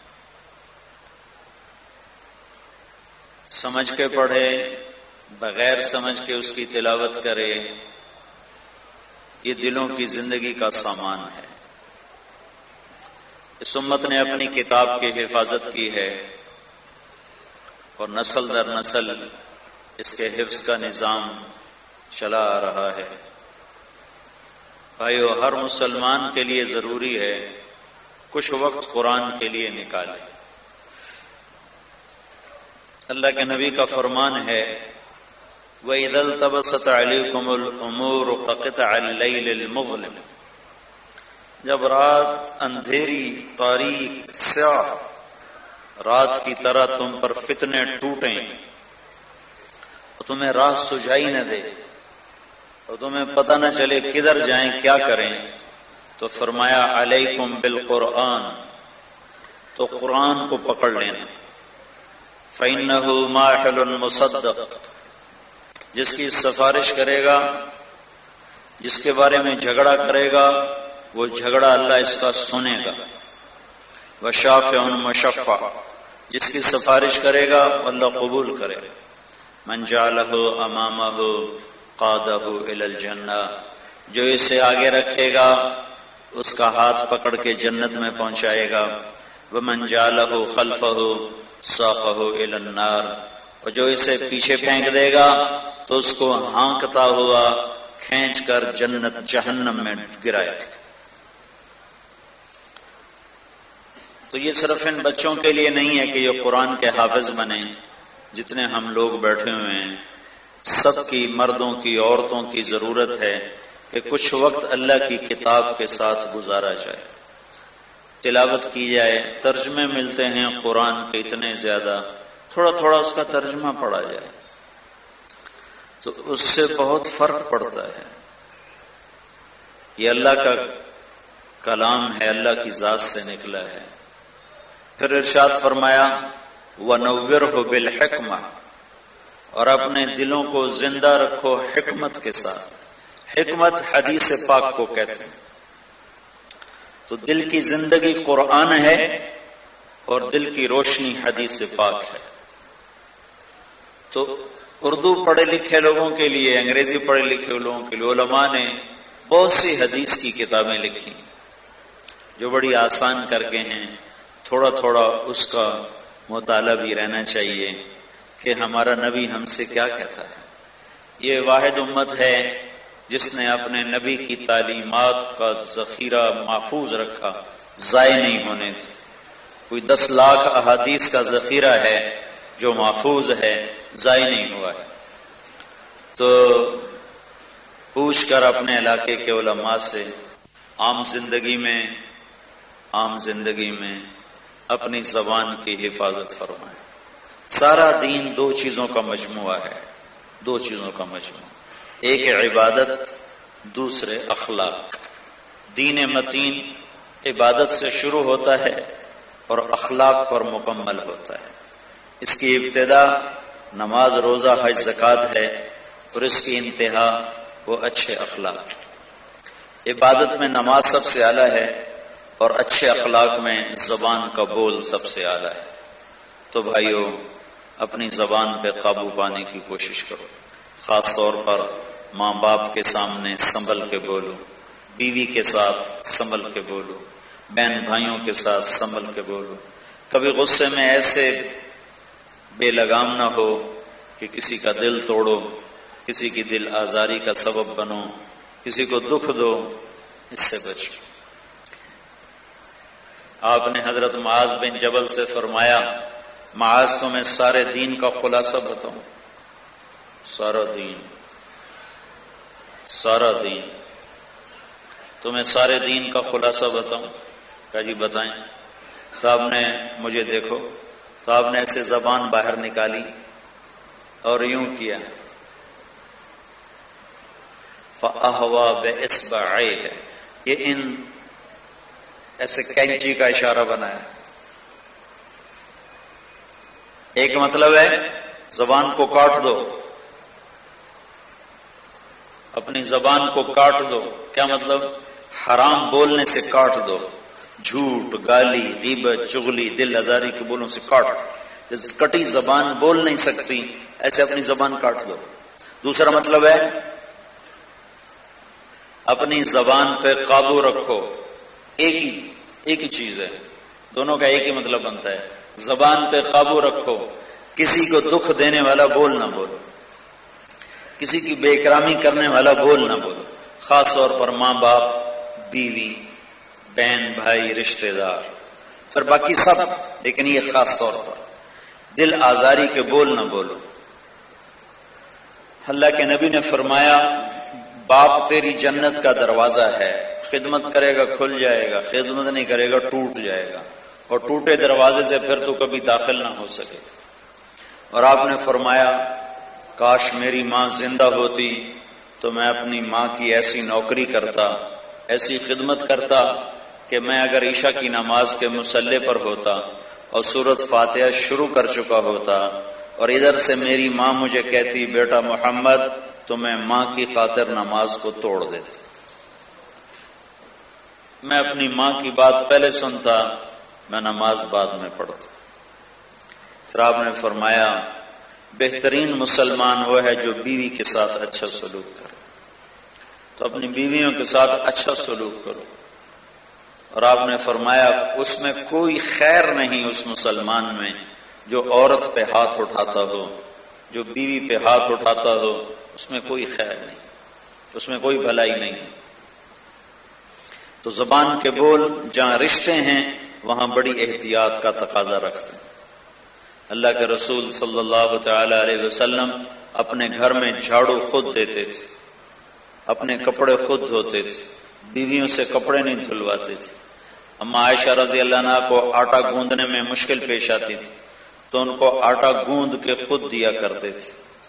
سمجھ کے پڑھے، بغیر سمجھ کے اس کی تلاوت کرے، یہ دلوں کی زندگی کا سامان ہے. اس امت نے اپنی کتاب کی حفاظت کی ہے اور نسل در نسل اس کے حفظ کا نظام چلا آ رہا ہے. بھائیو، ہر مسلمان کے لیے ضروری ہے کچھ وقت قرآن کے لیے نکالے. اللہ کے نبی کا فرمان ہے، وَإِذَا الْتَبَسَتْ عَلَيْكُمُ الْأُمُورُ كَقِطْعِ اللَّيْلِ الْمُظْلِمِ. جب رات اندھیری، تاریک، سیاہ رات کی طرح تم پر فتنے ٹوٹیں اور تمہیں راہ سجائی نہ دے اور تمہیں پتہ نہ چلے کدھر جائیں، کیا کریں، تو فرمایا علیکم بالقرآن، تو قرآن کو پکڑ لینا. فَإِنَّهُ مَاحِلٌ مُصَدَّقٌ. جس کی سفارش کرے گا، جس کے بارے میں جھگڑا کرے گا، وہ جھگڑا اللہ اس کا سنے گا. وَشَافِعٌ مُشَفَّعٌ. جس کی سفارش کرے گا اللہ قبول کرے گا. مَنْ جَعَلَهُ أَمَامَهُ قَادَهُ إِلَى الْجَنَّةِ. جو اسے آگے رکھے گا اس کا ہاتھ پکڑ کے جنت میں پہنچائے گا. وَمَنْ جَعَلَهُ خَلْفَهُ سَاقَهُ إِلَى النَّارِ. اور جو اسے پیچھے پھینک دے گا تو اس کو ہانکتا ہوا کھینچ کر جنت جہنم میں گرائے گا. تو یہ صرف ان بچوں کے لیے نہیں ہے کہ یہ قرآن کے حافظ بنے. جتنے ہم لوگ بیٹھے ہوئے ہیں سب کی، مردوں کی، عورتوں کی ضرورت ہے کہ کچھ وقت اللہ کی کتاب کے ساتھ گزارا جائے، تلاوت کی جائے. ترجمے ملتے ہیں قرآن کے اتنے زیادہ، تھوڑا تھوڑا اس کا ترجمہ پڑھا جائے تو اس سے بہت فرق پڑتا ہے. یہ اللہ کا کلام ہے، اللہ کی ذات سے نکلا ہے. پھر ارشاد فرمایا وَنَوِّرْهُ بِالْحِکْمَةِ. اور اپنے دلوں کو زندہ رکھو حکمت کے ساتھ. حکمت حدیث پاک کو کہتے ہیں. تو دل کی زندگی قرآن ہے اور دل کی روشنی حدیث پاک ہے. تو اردو پڑھے لکھے لوگوں کے لیے، انگریزی پڑھے لکھے لوگوں کے لیے علماء نے بہت سی حدیث کی کتابیں لکھی جو بڑی آسان کر کے ہیں. تھوڑا تھوڑا اس کا مطالعہ بھی رہنا چاہیے کہ ہمارا نبی ہم سے کیا کہتا ہے. یہ واحد امت ہے جس نے اپنے نبی کی تعلیمات کا ذخیرہ محفوظ رکھا، ضائع نہیں ہونے دی۔ کوئی دس لاکھ احادیث کا ذخیرہ ہے جو محفوظ ہے، ضائع نہیں ہوا ہے۔ تو پوچھ کر اپنے علاقے کے علماء سے عام زندگی میں عام زندگی میں اپنی زبان کی حفاظت فرمائیں۔ سارا دین دو چیزوں کا مجموعہ ہے، دو چیزوں کا مجموعہ، ایک عبادت، دوسرے اخلاق۔ دین متین عبادت سے شروع ہوتا ہے اور اخلاق پر مکمل ہوتا ہے۔ اس کی ابتدا نماز، روزہ، حج، زکوٰۃ ہے اور اس کی انتہا وہ اچھے اخلاق۔ عبادت میں نماز سب سے اعلیٰ ہے اور اچھے اخلاق میں زبان کا بول سب سے اعلیٰ ہے۔ تو بھائیو، اپنی زبان پہ قابو پانے کی کوشش کرو، خاص طور پر ماں باپ کے سامنے سنبھل کے بولو، بیوی کے ساتھ سنبھل کے بولو، بہن بھائیوں کے ساتھ سنبھل کے بولو۔ کبھی غصے میں ایسے بے لگام نہ ہو کہ کسی کا دل توڑو، کسی کی دل آزاری کا سبب بنو، کسی کو دکھ دو، اس سے بچو۔ آپ نے حضرت معاذ بن جبل سے فرمایا، معاذ تمہیں سارے دین کا خلاصہ بتاؤں؟ سارا دین سارا دین تمہیں سارے دین کا خلاصہ بتاؤں؟ کہا جی بتائیں۔ تو آپ نے مجھے دیکھو، تو آپ نے ایسے زبان باہر نکالی اور یوں کیا، فَأَهْوَى بِإِصْبَعَيْهِ، یہ ان ایسے کینچی کا اشارہ بنایا۔ ایک مطلب ہے زبان کو کاٹ دو، اپنی زبان کو کاٹ دو۔ کیا مطلب؟ حرام بولنے سے کاٹ دو، جھوٹ، گالی، غیبت، چغلی، دل آزاری کے بولوں سے کاٹ دو۔ جس کٹی زبان بول نہیں سکتی، ایسے اپنی زبان کاٹ دو۔ دوسرا مطلب ہے اپنی زبان پہ قابو رکھو۔ ایک ہی ایک ہی چیز ہے، دونوں کا ایک ہی مطلب بنتا ہے۔ زبان پہ قابو رکھو، کسی کو دکھ دینے والا بول نہ بولو، کسی کی بے اکرامی کرنے والا بول نہ بولو، خاص طور پر ماں باپ، بیوی، بہن بھائی، رشتہ دار، پھر باقی سب، لیکن یہ خاص طور پر دل آزاری کے بول نہ بولو۔ اللہ کے نبی نے فرمایا، باپ تیری جنت کا دروازہ ہے، خدمت کرے گا کھل جائے گا، خدمت نہیں کرے گا ٹوٹ جائے گا، اور ٹوٹے دروازے سے پھر تو کبھی داخل نہ ہو سکے۔ اور آپ نے فرمایا، کاش میری ماں زندہ ہوتی تو میں اپنی ماں کی ایسی نوکری کرتا، ایسی خدمت کرتا کہ میں اگر عشاء کی نماز کے مصلی پر ہوتا اور سورۃ فاتحہ شروع کر چکا ہوتا اور ادھر سے میری ماں مجھے کہتی، بیٹا محمد، تو میں ماں کی خاطر نماز کو توڑ دیتا۔ میں اپنی ماں کی بات پہلے سنتا، میں نماز بعد میں پڑھتا۔ پھر آپ نے فرمایا، بہترین مسلمان وہ ہے جو بیوی کے ساتھ اچھا سلوک کرے، تو اپنی بیویوں کے ساتھ اچھا سلوک کرو۔ اور آپ نے فرمایا، اس میں کوئی خیر نہیں اس مسلمان میں جو عورت پہ ہاتھ اٹھاتا ہو، جو بیوی پہ ہاتھ اٹھاتا ہو، اس میں کوئی خیر نہیں، اس میں کوئی بھلائی نہیں۔ تو زبان کے بول جہاں رشتے ہیں وہاں بڑی احتیاط کا تقاضا رکھتے ہیں۔ اللہ کے رسول صلی اللہ تعالی علیہ وسلم اپنے گھر میں جھاڑو خود دیتے تھے، اپنے کپڑے خود دھوتے تھے، بیویوں سے کپڑے نہیں دھلواتے تھے۔ اما عائشہ رضی اللہ عنہا کو آٹا گوندنے میں مشکل پیش آتی تھی تو ان کو آٹا گوند کے خود دیا کرتے تھے،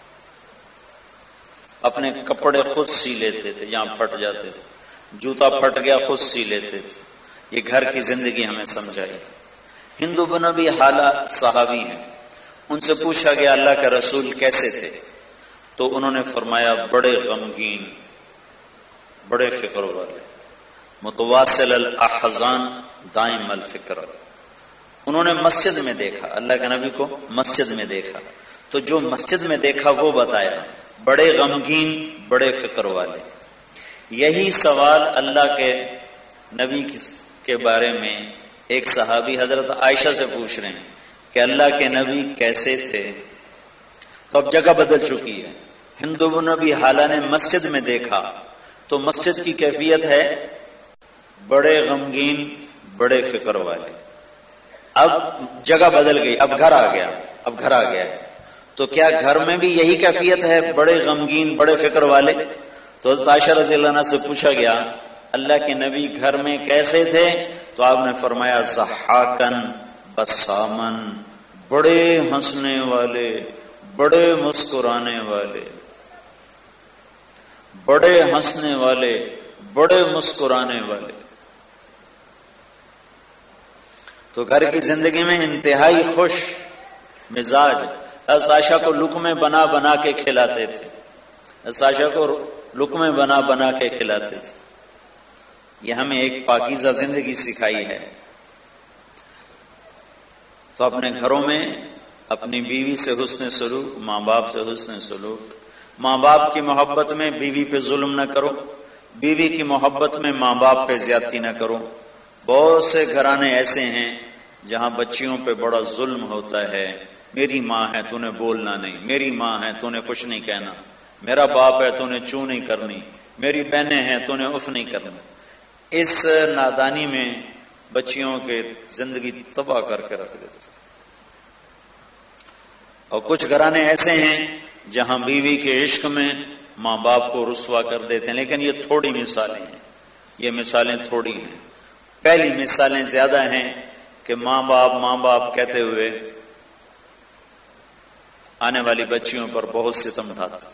اپنے کپڑے خود سی لیتے تھے جہاں پھٹ جاتے تھے، جوتا پھٹ گیا خود سی لیتے تھے۔ یہ گھر کی زندگی ہمیں سمجھائی۔ ہندو بن ابی حالہ صحابی ہیں، ان سے پوچھا گیا اللہ کے رسول کیسے تھے، تو انہوں نے فرمایا بڑے غمگین، بڑے فکر والے، متواصل الاحزان، دائم الفکر۔ انہوں نے مسجد میں دیکھا، اللہ کے نبی کو مسجد میں دیکھا، تو جو مسجد میں دیکھا وہ بتایا، بڑے غمگین، بڑے فکر والے۔ یہی سوال اللہ کے نبی کے بارے میں ایک صحابی حضرت عائشہ سے پوچھ رہے ہیں کہ اللہ کے نبی کیسے تھے، تو اب جگہ بدل چکی ہے۔ ہندو بن ابی حالہ نے مسجد میں دیکھا تو مسجد کی کیفیت ہے بڑے غمگین، بڑے فکر والے. اب جگہ بدل گئی، اب گھر آ گیا، اب گھر آ گیا. تو کیا گھر میں بھی یہی کیفیت ہے، بڑے غمگین، بڑے فکر والے؟ تو حضرت عائشہ رضی اللہ عنہا سے پوچھا گیا اللہ کے نبی گھر میں کیسے تھے؟ تو آپ نے فرمایا ضحاکن بسامن، بڑے ہنسنے والے، بڑے مسکرانے والے، بڑے ہنسنے والے، بڑے مسکرانے والے. تو گھر کی زندگی میں انتہائی خوش مزاج. حضرت عائشہ کو لقمے بنا بنا کے کھلاتے تھے، حضرت عائشہ کو لقمے بنا بنا کے کھلاتے تھے. یہ ہمیں ایک پاکیزہ زندگی سکھائی ہے. تو اپنے گھروں میں اپنی بیوی سے حسن سلوک، ماں باپ سے حسن سلوک. ماں باپ کی محبت میں بیوی پہ ظلم نہ کرو، بیوی کی محبت میں ماں باپ پہ زیادتی نہ کرو. بہت سے گھرانے ایسے ہیں جہاں بچیوں پہ بڑا ظلم ہوتا ہے. میری ماں ہے تو نے بولنا نہیں، میری ماں ہے تو نے کچھ نہیں کہنا، میرا باپ ہے تو نے چوں نہیں کرنی، میری بہنیں ہیں تو نے اف نہیں کرنا. اس نادانی میں بچیوں کے زندگی تباہ کر کے رکھ دیتے. اور کچھ گھرانے ایسے ہیں جہاں بیوی کے عشق میں ماں باپ کو رسوا کر دیتے ہیں. لیکن یہ تھوڑی مثالیں ہیں، یہ مثالیں تھوڑی ہیں. پہلی مثالیں زیادہ ہیں کہ ماں باپ ماں باپ کہتے ہوئے آنے والی بچیوں پر بہت ستم ڈھاتے.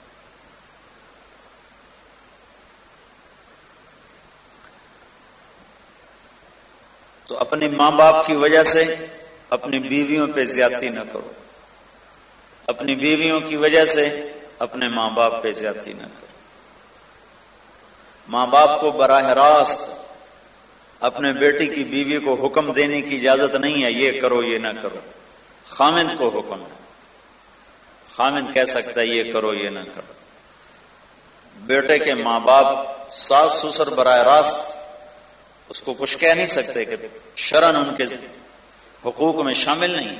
تو اپنے ماں باپ کی وجہ سے اپنی بیویوں پہ زیادتی نہ کرو، اپنی بیویوں کی وجہ سے اپنے ماں باپ پہ زیادتی نہ کرو. ماں باپ کو براہ راست اپنے بیٹی کی بیوی کو حکم دینے کی اجازت نہیں ہے یہ کرو یہ نہ کرو. خامند کو حکم ہے، خامند کہہ سکتا ہے یہ کرو یہ نہ کرو. بیٹے کے ماں باپ ساس سسر براہ راست اس کو کچھ کہہ نہیں سکتے کہ شرعاً ان کے حقوق میں شامل نہیں.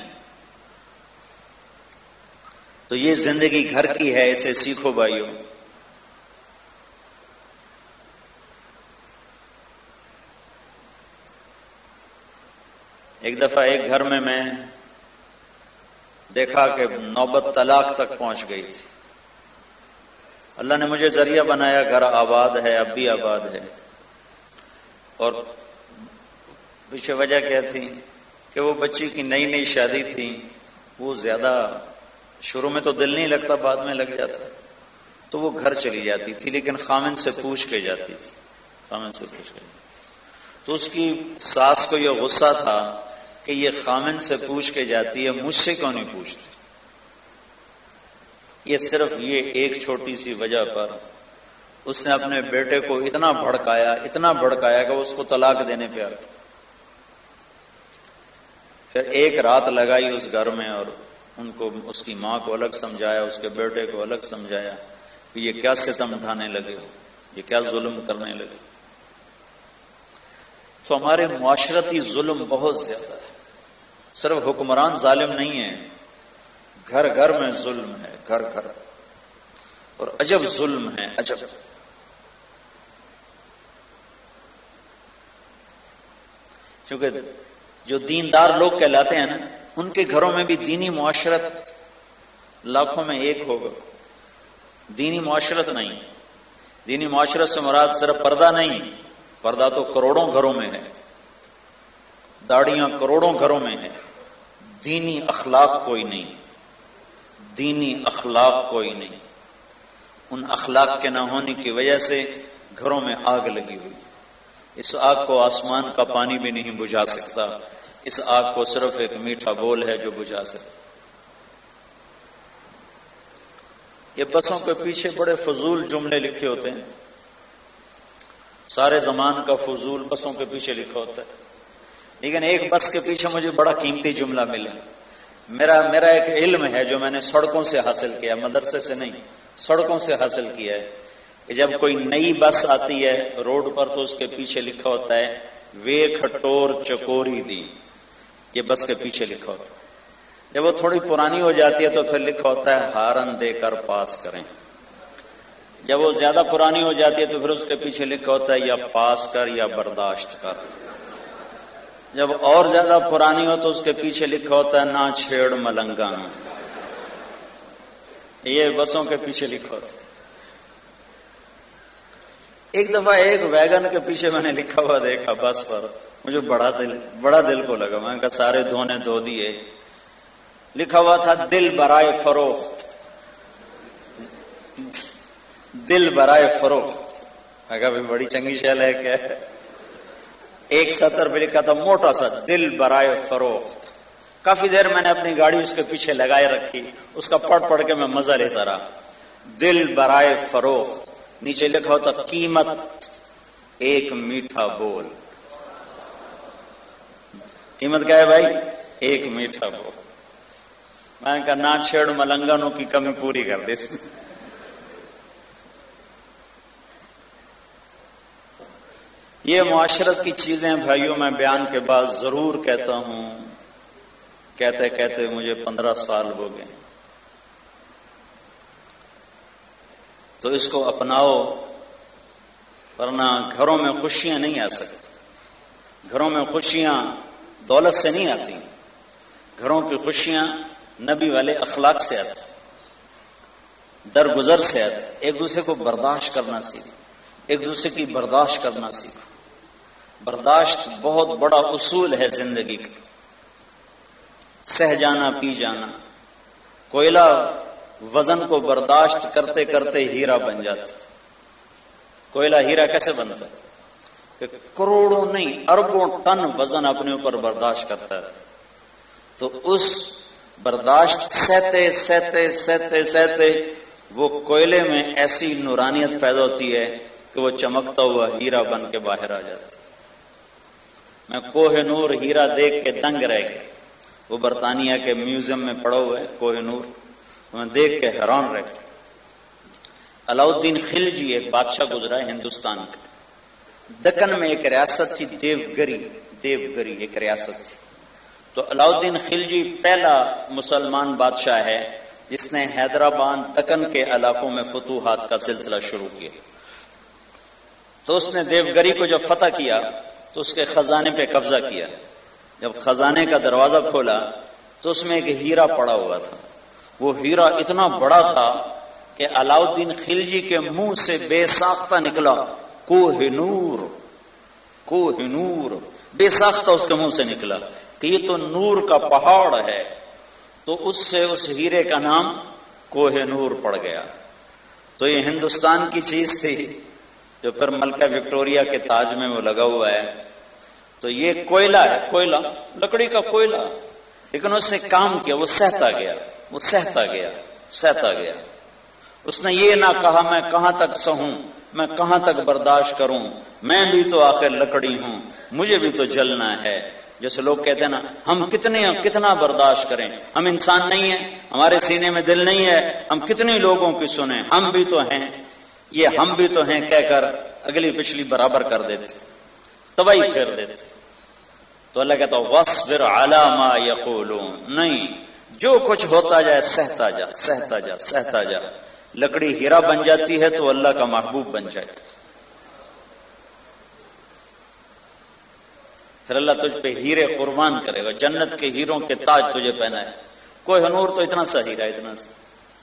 تو یہ زندگی گھر کی ہے، اسے سیکھو بھائیو. ایک دفعہ ایک گھر میں میں دیکھا کہ نوبت طلاق تک پہنچ گئی تھی. اللہ نے مجھے ذریعہ بنایا، گھر آباد ہے، اب بھی آباد ہے. اور پیچھے وجہ کیا تھی کہ وہ بچی کی نئی نئی شادی تھی، وہ زیادہ شروع میں تو دل نہیں لگتا، بعد میں لگ جاتا، تو وہ گھر چلی جاتی تھی لیکن خامن سے پوچھ کے جاتی تھی، خامن سے پوچھ کے. تو اس کی ساس کو یہ غصہ تھا کہ یہ خامن سے پوچھ کے جاتی ہے، مجھ سے کیوں نہیں پوچھتی. یہ صرف یہ ایک چھوٹی سی وجہ پر اس نے اپنے بیٹے کو اتنا بھڑکایا اتنا بھڑکایا کہ اس کو طلاق دینے پہ آ گیا. پھر ایک رات لگائی اس گھر میں اور ان کو، اس کی ماں کو الگ سمجھایا، اس کے بیٹے کو الگ سمجھایا کہ یہ کیا ستم اٹھانے لگے ہو، یہ کیا ظلم کرنے لگے. تو ہمارے معاشرتی ظلم بہت زیادہ ہے. صرف حکمران ظالم نہیں ہے، گھر گھر میں ظلم ہے، گھر گھر. اور عجب ظلم ہے، عجب. کیونکہ جو دیندار لوگ کہلاتے ہیں نا، ان کے گھروں میں بھی دینی معاشرت لاکھوں میں ایک ہوگا. دینی معاشرت نہیں. دینی معاشرت سے مراد صرف پردہ نہیں، پردہ تو کروڑوں گھروں میں ہے، داڑیاں کروڑوں گھروں میں ہے. دینی اخلاق کوئی نہیں، دینی اخلاق کوئی نہیں. ان اخلاق کے نہ ہونے کی وجہ سے گھروں میں آگ لگی ہوئی. اس آگ کو آسمان کا پانی بھی نہیں بجھا سکتا، اس آگ کو صرف ایک میٹھا بول ہے جو بجھا سکتا. یہ بسوں کے پیچھے بڑے فضول جملے لکھے ہوتے ہیں، سارے زمان کا فضول بسوں کے پیچھے لکھا ہوتا ہے. لیکن ایک بس کے پیچھے مجھے بڑا قیمتی جملہ ملا. میرا میرا ایک علم ہے جو میں نے سڑکوں سے حاصل کیا، مدرسے سے نہیں، سڑکوں سے حاصل کیا ہے کہ جب کوئی نئی بس آتی ہے روڈ پر تو اس کے پیچھے لکھا ہوتا ہے وے کھٹور چکوری دی. یہ بس کے پیچھے لکھا ہوتا ہے. جب وہ تھوڑی پرانی ہو جاتی ہے تو پھر لکھا ہوتا ہے ہارن دے کر پاس کریں. جب وہ زیادہ پرانی ہو جاتی ہے تو پھر اس کے پیچھے لکھا ہوتا ہے یا پاس کر یا برداشت کر. جب اور زیادہ پرانی ہو تو اس کے پیچھے لکھا ہوتا ہے نہ چھیڑ ملنگا. یہ بسوں کے پیچھے لکھا ہوتا ہے. ایک دفعہ ایک ویگن کے پیچھے میں نے لکھا ہوا دیکھا بس پر, مجھے بڑا دل بڑا دل کو لگا. میں نے کہا سارے دھونے دھو دیے. لکھا ہوا تھا دل برائے فروخت, دل برائے فروخت. میں کہا بڑی چنگی شیل ہے کیا. ایک سطر پہ لکھا تھا موٹا سا دل برائے فروخت. کافی دیر میں نے اپنی گاڑی اس کے پیچھے لگائے رکھی, اس کا پڑھ پڑھ کے میں مزہ لیتا رہا. دل برائے فروخت. نیچے لکھا ہوتا قیمت ایک میٹھا بول. قیمت کیا ہے بھائی؟ ایک میٹھا بول. میں نے کہا نہ چھیڑ ملنگنوں کی کمی پوری کر دے. یہ معاشرت کی چیزیں بھائیوں میں بیان کے بعد ضرور کہتا ہوں, کہتے کہتے مجھے پندرہ سال ہو گئے. تو اس کو اپناؤ, ورنہ گھروں میں خوشیاں نہیں آ سکتی. گھروں میں خوشیاں دولت سے نہیں آتی. گھروں کی خوشیاں نبی والے اخلاق سے آتی, درگزر سے آتی. ایک دوسرے کو برداشت کرنا سیکھو, ایک دوسرے کی برداشت کرنا سیکھو. برداشت بہت بڑا اصول ہے زندگی کا. سہ جانا پی جانا. کوئلہ وزن کو برداشت کرتے کرتے ہیرا بن جاتا. کوئلہ ہیرا کیسے بنتا ہے؟ کہ کروڑوں نہیں اربوں ٹن وزن اپنے اوپر برداشت کرتا ہے. تو اس برداشت سہتے سہتے سہتے سہتے وہ کوئلے میں ایسی نورانیت پیدا ہوتی ہے کہ وہ چمکتا ہوا ہیرا بن کے باہر آ جاتا. میں کوہ نور ہیرا دیکھ کے دنگ رہ گیا. وہ برطانیہ کے میوزیم میں پڑا ہوا ہے کوہ نور, میں دیکھ کے حیران رہ گیا. علاؤدین خلجی ایک بادشاہ گزرا ہے ہندوستان کا. دکن میں ایک ریاست تھی دیوگری, دیوگری ایک ریاست تھی. تو علاؤدین خلجی پہلا مسلمان بادشاہ ہے جس نے حیدرآباد دکن کے علاقوں میں فتوحات کا سلسلہ شروع کیا. تو اس نے دیوگری کو جب فتح کیا تو اس کے خزانے پہ قبضہ کیا. جب خزانے کا دروازہ کھولا تو اس میں ایک ہیرا پڑا ہوا تھا. وہ ہیرا اتنا بڑا تھا کہ علاؤدین خلجی کے منہ سے بے ساختہ نکلا کوہ نور, کوہ نور بے ساختہ اس کے منہ سے نکلا کہ یہ تو نور کا پہاڑ ہے. تو اس سے اس ہیرے کا نام کوہ نور پڑ گیا. تو یہ ہندوستان کی چیز تھی جو پھر ملکہ وکٹوریا کے تاج میں وہ لگا ہوا ہے. تو یہ کوئلہ ہے, کوئلہ لکڑی کا کوئلہ, لیکن اس نے کام کیا, وہ سہتا گیا, وہ سہتا گیا, سہتا گیا. اس نے یہ نہ کہا میں کہاں تک سہوں, میں کہاں تک برداشت کروں, میں بھی تو آخر لکڑی ہوں, مجھے بھی تو جلنا ہے. جیسے لوگ کہتے ہیں نا ہم کتنے کتنا برداشت کریں, ہم انسان نہیں ہیں, ہمارے سینے میں دل نہیں ہے, ہم کتنے لوگوں کی سنیں, ہم بھی تو ہیں, یہ ہم بھی تو ہیں کہہ کر اگلی پچھلی برابر کر دیتے, تباہی پھیر دیتے. تو اللہ کہتا وَاصْبِرْ عَلَىٰ مَا يَقُولُونَ, نہیں جو کچھ ہوتا جائے سہتا جا, سہتا جا, سہتا جا. لکڑی ہیرا بن جاتی ہے تو اللہ کا محبوب بن جائے. پھر اللہ تجھ پہ ہیرے قربان کرے گا, جنت کے ہیروں کے تاج تجھے پہنا ہے. کوہ نور تو اتنا سا ہیرا, اتنا سا.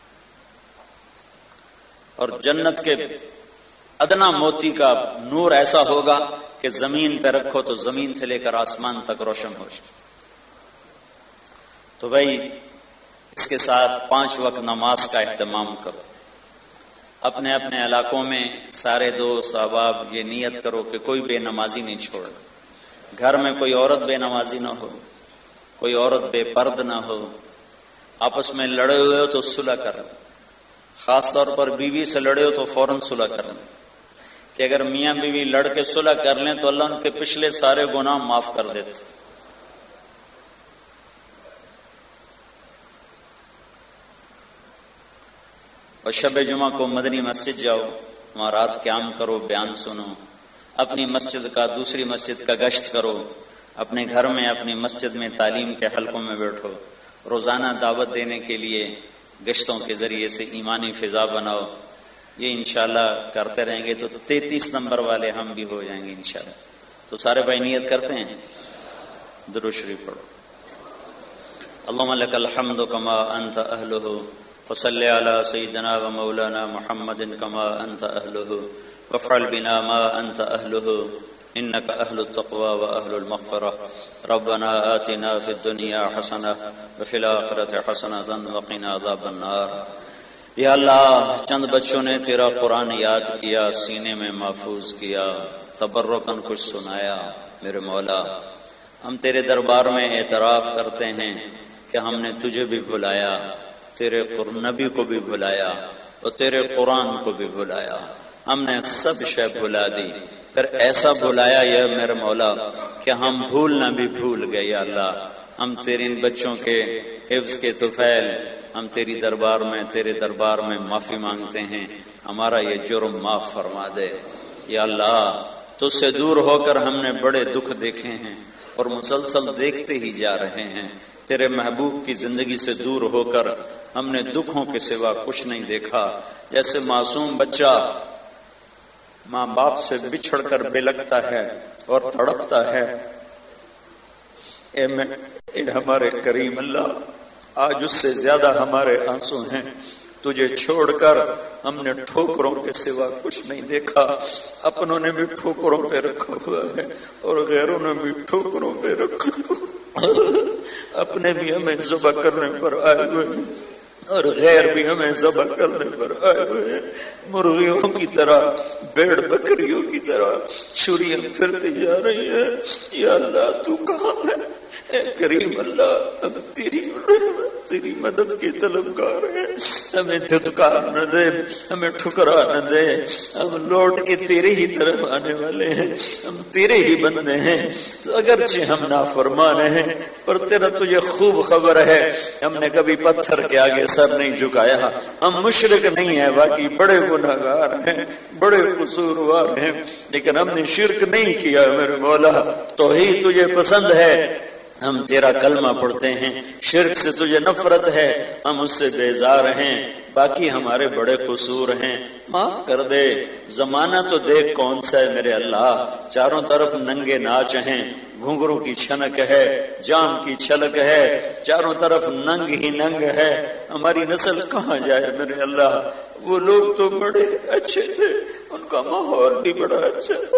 اور جنت کے ادنا موتی کا نور ایسا ہوگا کہ زمین پہ رکھو تو زمین سے لے کر آسمان تک روشن ہو جائے. تو بھائی اس کے ساتھ پانچ وقت نماز کا اہتمام کرو. اپنے اپنے علاقوں میں سارے دوست احباب یہ نیت کرو کہ کوئی بے نمازی نہیں چھوڑ. گھر میں کوئی عورت بے نمازی نہ ہو, کوئی عورت بے پرد نہ ہو. آپس میں لڑے ہوئے ہو تو صلح کرو, خاص طور پر بیوی سے لڑے ہو تو فوراً صلح کرو. کہ اگر میاں بیوی لڑ کے صلح کر لیں تو اللہ ان کے پچھلے سارے گناہ معاف کر دیتے. اور شب جمعہ کو مدنی مسجد جاؤ, وہاں رات قیام کرو, بیان سنو. اپنی مسجد کا دوسری مسجد کا گشت کرو. اپنے گھر میں اپنی مسجد میں تعلیم کے حلقوں میں بیٹھو. روزانہ دعوت دینے کے لیے گشتوں کے ذریعے سے ایمانی فضا بناؤ. یہ انشاءاللہ کرتے رہیں گے تو تینتیس نمبر والے ہم بھی ہو جائیں گے انشاءاللہ. تو سارے بھائی نیت کرتے ہیں. درود شریف پڑھو. اللهم لك الحمد كما انت اهله فصل على سيدنا ومولانا محمد كما انت اهله وافعل بنا ما انت اهله انك اهل التقوى واهل المغفرة. ربنا آتنا في الدنيا حسنة وفي الآخرة حسنة وقنا عذاب النار. یا اللہ چند بچوں نے تیرا قرآن یاد کیا، سینے میں محفوظ کیا، تبرکن کچھ سنایا. میرے مولا ہم تیرے دربار میں اعتراف کرتے ہیں کہ ہم نے تجھے بھی بلایا، تیرے نبی کو بھی بلایا اور تیرے قرآن کو بھی بلایا. ہم نے سب شے بلا دی، پھر ایسا بلایا یا میرے مولا کہ ہم بھولنا بھی بھول گئے. یا اللہ ہم تیرے ان بچوں کے حفظ کے طفیل ہم تیری دربار میں تیرے دربار میں معافی مانگتے ہیں. ہمارا یہ جرم معاف فرما دے. یا اللہ تجھ سے دور ہو کر ہم نے بڑے دکھ دیکھے ہیں اور مسلسل دیکھتے ہی جا رہے ہیں. تیرے محبوب کی زندگی سے دور ہو کر ہم نے دکھوں کے سوا کچھ نہیں دیکھا. جیسے معصوم بچہ ماں باپ سے بچھڑ کر بلکتا ہے اور تڑپتا ہے. اے میں اے ہمارے کریم اللہ آج اس سے زیادہ ہمارے آنسو ہیں. تجھے چھوڑ کر ہم نے ٹھوکروں کے سوا کچھ نہیں دیکھا. اپنوں نے بھی ٹھوکروں پہ رکھا ہوا ہے اور غیروں نے بھی ٹھوکروں پہ رکھا ہوا. اپنے بھی ہمیں ذبح کرنے پر آئے ہوئے ہیں اور غیر بھی ہمیں ذبح کرنے پر آئے ہوئے ہیں. مرغیوں کی طرح بھیڑ بکریوں کی طرح چھریاں پھرتی جا رہی ہیں. یا اللہ تو کہاں ہے؟ اے کریم اللہ ہم تیری تیری مدد کی طلبگار ہیں. ہمیں دھتکار نہ دے، ہمیں ٹھکرا نہ دے. ہم لوٹ کے تیرے ہی طرف آنے والے ہیں، ہم تیرے ہی بندے ہیں. اگرچہ ہم نافرمان ہیں پر تیرا تجھے خوب خبر ہے ہم نے کبھی پتھر کے آگے سر نہیں جھکایا. ہم مشرک نہیں ہیں، باقی بڑے گناہگار ہیں، بڑے قصوروار ہیں، لیکن ہم نے شرک نہیں کیا. میرے مولا توحید تجھے پسند ہے، ہم تیرا کلمہ پڑھتے ہیں. شرک سے تجھے نفرت ہے، ہم اس سے بیزار ہیں. باقی ہمارے بڑے قصور ہیں، معاف کر دے. زمانہ تو دیکھ کون سا ہے میرے اللہ. چاروں طرف ننگے ناچ ہیں، گھنگرو کی چھنک ہے، جام کی چھلک ہے، چاروں طرف ننگ ہی ننگ ہے. ہماری نسل کہاں جائے میرے اللہ. وہ لوگ تو بڑے اچھے تھے، ان کا ماحول بھی بڑا اچھا تھا.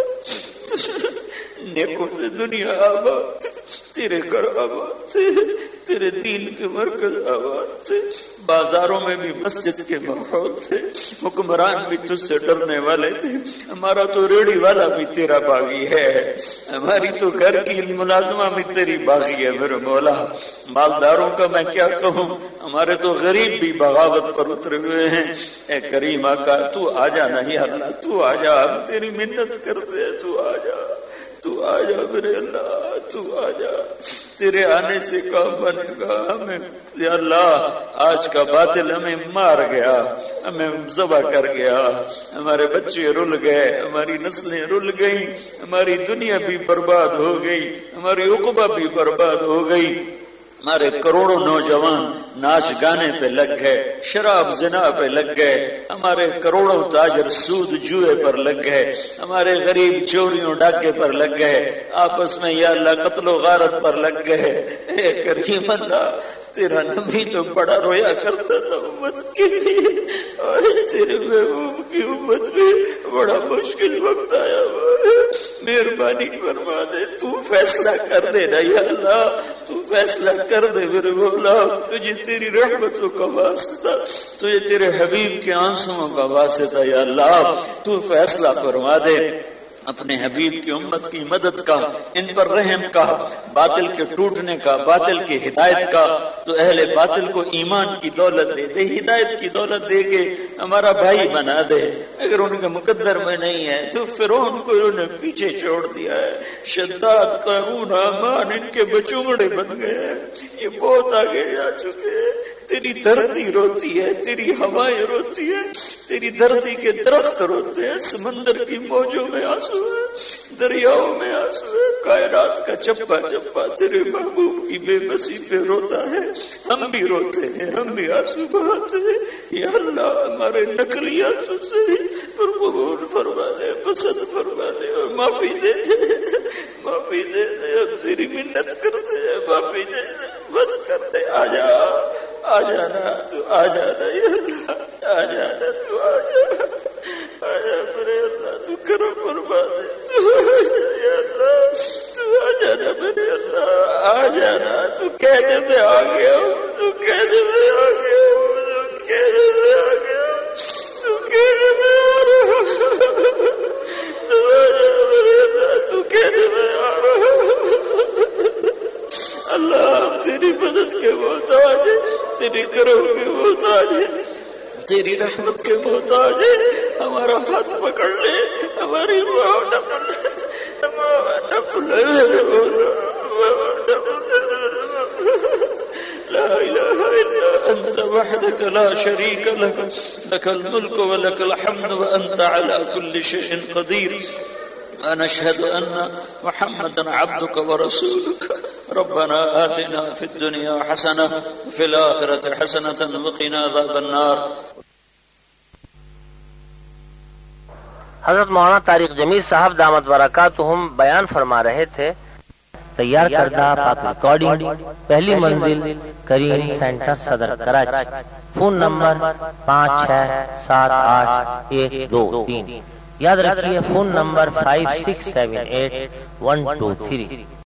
نیکوں سے دنیا آباد، تیرے گھر آباد سے، تیرے دین کے مرکز آباد سے. بازاروں میں بھی مسجد کے ماحول تھے، حکمران بھی تجھ سے ڈرنے والے تھے. ہمارا تو ریڑھی والا بھی تیرا باغی ہے، ہماری تو گھر کی ملازمہ بھی تیری باغی ہے. میرے مولا مالداروں کا میں کیا کہوں، ہمارے تو غریب بھی بغاوت پر اترے ہوئے ہیں. اے کریم آقا تو آ جا نا یا اللہ، تو آ جا. ہم تیری منت کرتے ہیں، تو آ جا، تو آ جا میرے اللہ، تو آ جا. تیرے آنے سے کام بنے گا. ہمیں یا اللہ آج کا باطل ہمیں مار گیا، ہمیں ذبح کر گیا. ہمارے بچے رل گئے، ہماری نسلیں رل گئی، ہماری دنیا بھی برباد ہو گئی، ہماری عقبہ بھی برباد ہو گئی. ہمارے کروڑوں نوجوان ناچ گانے پہ لگ گئے، شراب زنا پہ لگ گئے. ہمارے کروڑوں تاجر سود جوئے پر لگ گئے. ہمارے غریب چوریوں ڈاکے پر لگ گئے. آپس میں یا اللہ قتل و غارت پر لگ گئے. اے کریم اللہ تیرا نبی تو بڑا رویا کرتا تھا امت کے لیے، اور تیرے محبوب کی امت میں بڑا مشکل وقت آیا ہوا ہے. مہربانی فرما دے، تو فیصلہ کر دے نا یا اللہ، تو فیصلہ کر دے میرے مولا. تجھے تیری رحمتوں کا واسطہ، تجھے تیرے حبیب کے آنسوؤں کا واسطہ یا اللہ تو فیصلہ فرما دے. اپنے حبیب کی امت کی مدد کا، ان پر رحم کا، باطل کے ٹوٹنے کا، باطل کی ہدایت کا. تو اہل باطل کو ایمان کی دولت دے دے، ہدایت کی دولت دے کے ہمارا بھائی بنا دے. اگر ان کے مقدر میں نہیں ہے تو فرعون کو انہوں نے پیچھے چھوڑ دیا ہے. شداد، قارون، حامان ان کے بچونگڑے بن گئے ہیں. یہ بہت آگے جا چکے ہیں. تیری دھرتی روتی ہے، تیری ہوائیں روتی ہے، تیری دھرتی کے درخت روتے ہیں، سمندر کی موجوں میں آنسو ہے، دریاؤں میں آنسو ہے، کائنات کا چپا چپا تیرے محبوب کی بے بسی پہ روتا ہے. ہم بھی روتے ہیں، ہم بھی آنسو بہاتے ہیں. یا اللہ ہمارے نقلی آنسو سے پر قبول فرما لے، پسند فرما لے اور معافی دے دے، معافی دے دے. ہم تیری منت کرتے ہیں، معافی دے دے، بس کر دے. آ جا آ جانا، تو آ جانا یا اللہ، آ جانا، تو آ جا، آ جا میرے اللہ، تو کرم فرما دے. تو آ جا یا اللہ، تو آ جانا میرے اللہ، آ جانا. تو کہنے میں آ گیا ہوں، تو کہنے میں آ گیا ہوں، تو کہنے میں آ گیا ہوں، تو کہنے میں آ رہا ہوں. تو آ جا میرے اللہ، تو کہنے میں آ رہا ہوں. اللہ ہم تیری مدد کے محتاج ہیں، تیری کرم کے محتاج ہیں، تیری رحمت کے محتاج ہیں. ہمارا ہاتھ پکڑ لے، ہماری لا الہ الا انت وحدك لا شريك لك لك الملك ولك الحمد وانت على كل شيء قدير. ونشهد ان محمدا عبدك ورسولك. ربنا آتنا في الدنيا حسنة وفي الآخرة حسنة وقنا عذاب النار. حضرت مولانا طارق جمیل صاحب دامت برکاتہم بیان فرما رہے تھے. تیار کردہ پاک ریکارڈنگ، پہلی منزل کریم سینٹر صدر کراچی. فون نمبر پانچ چھ سات آٹھ ایک دو تین. یاد رکھیے phone number five six seven eight one two three.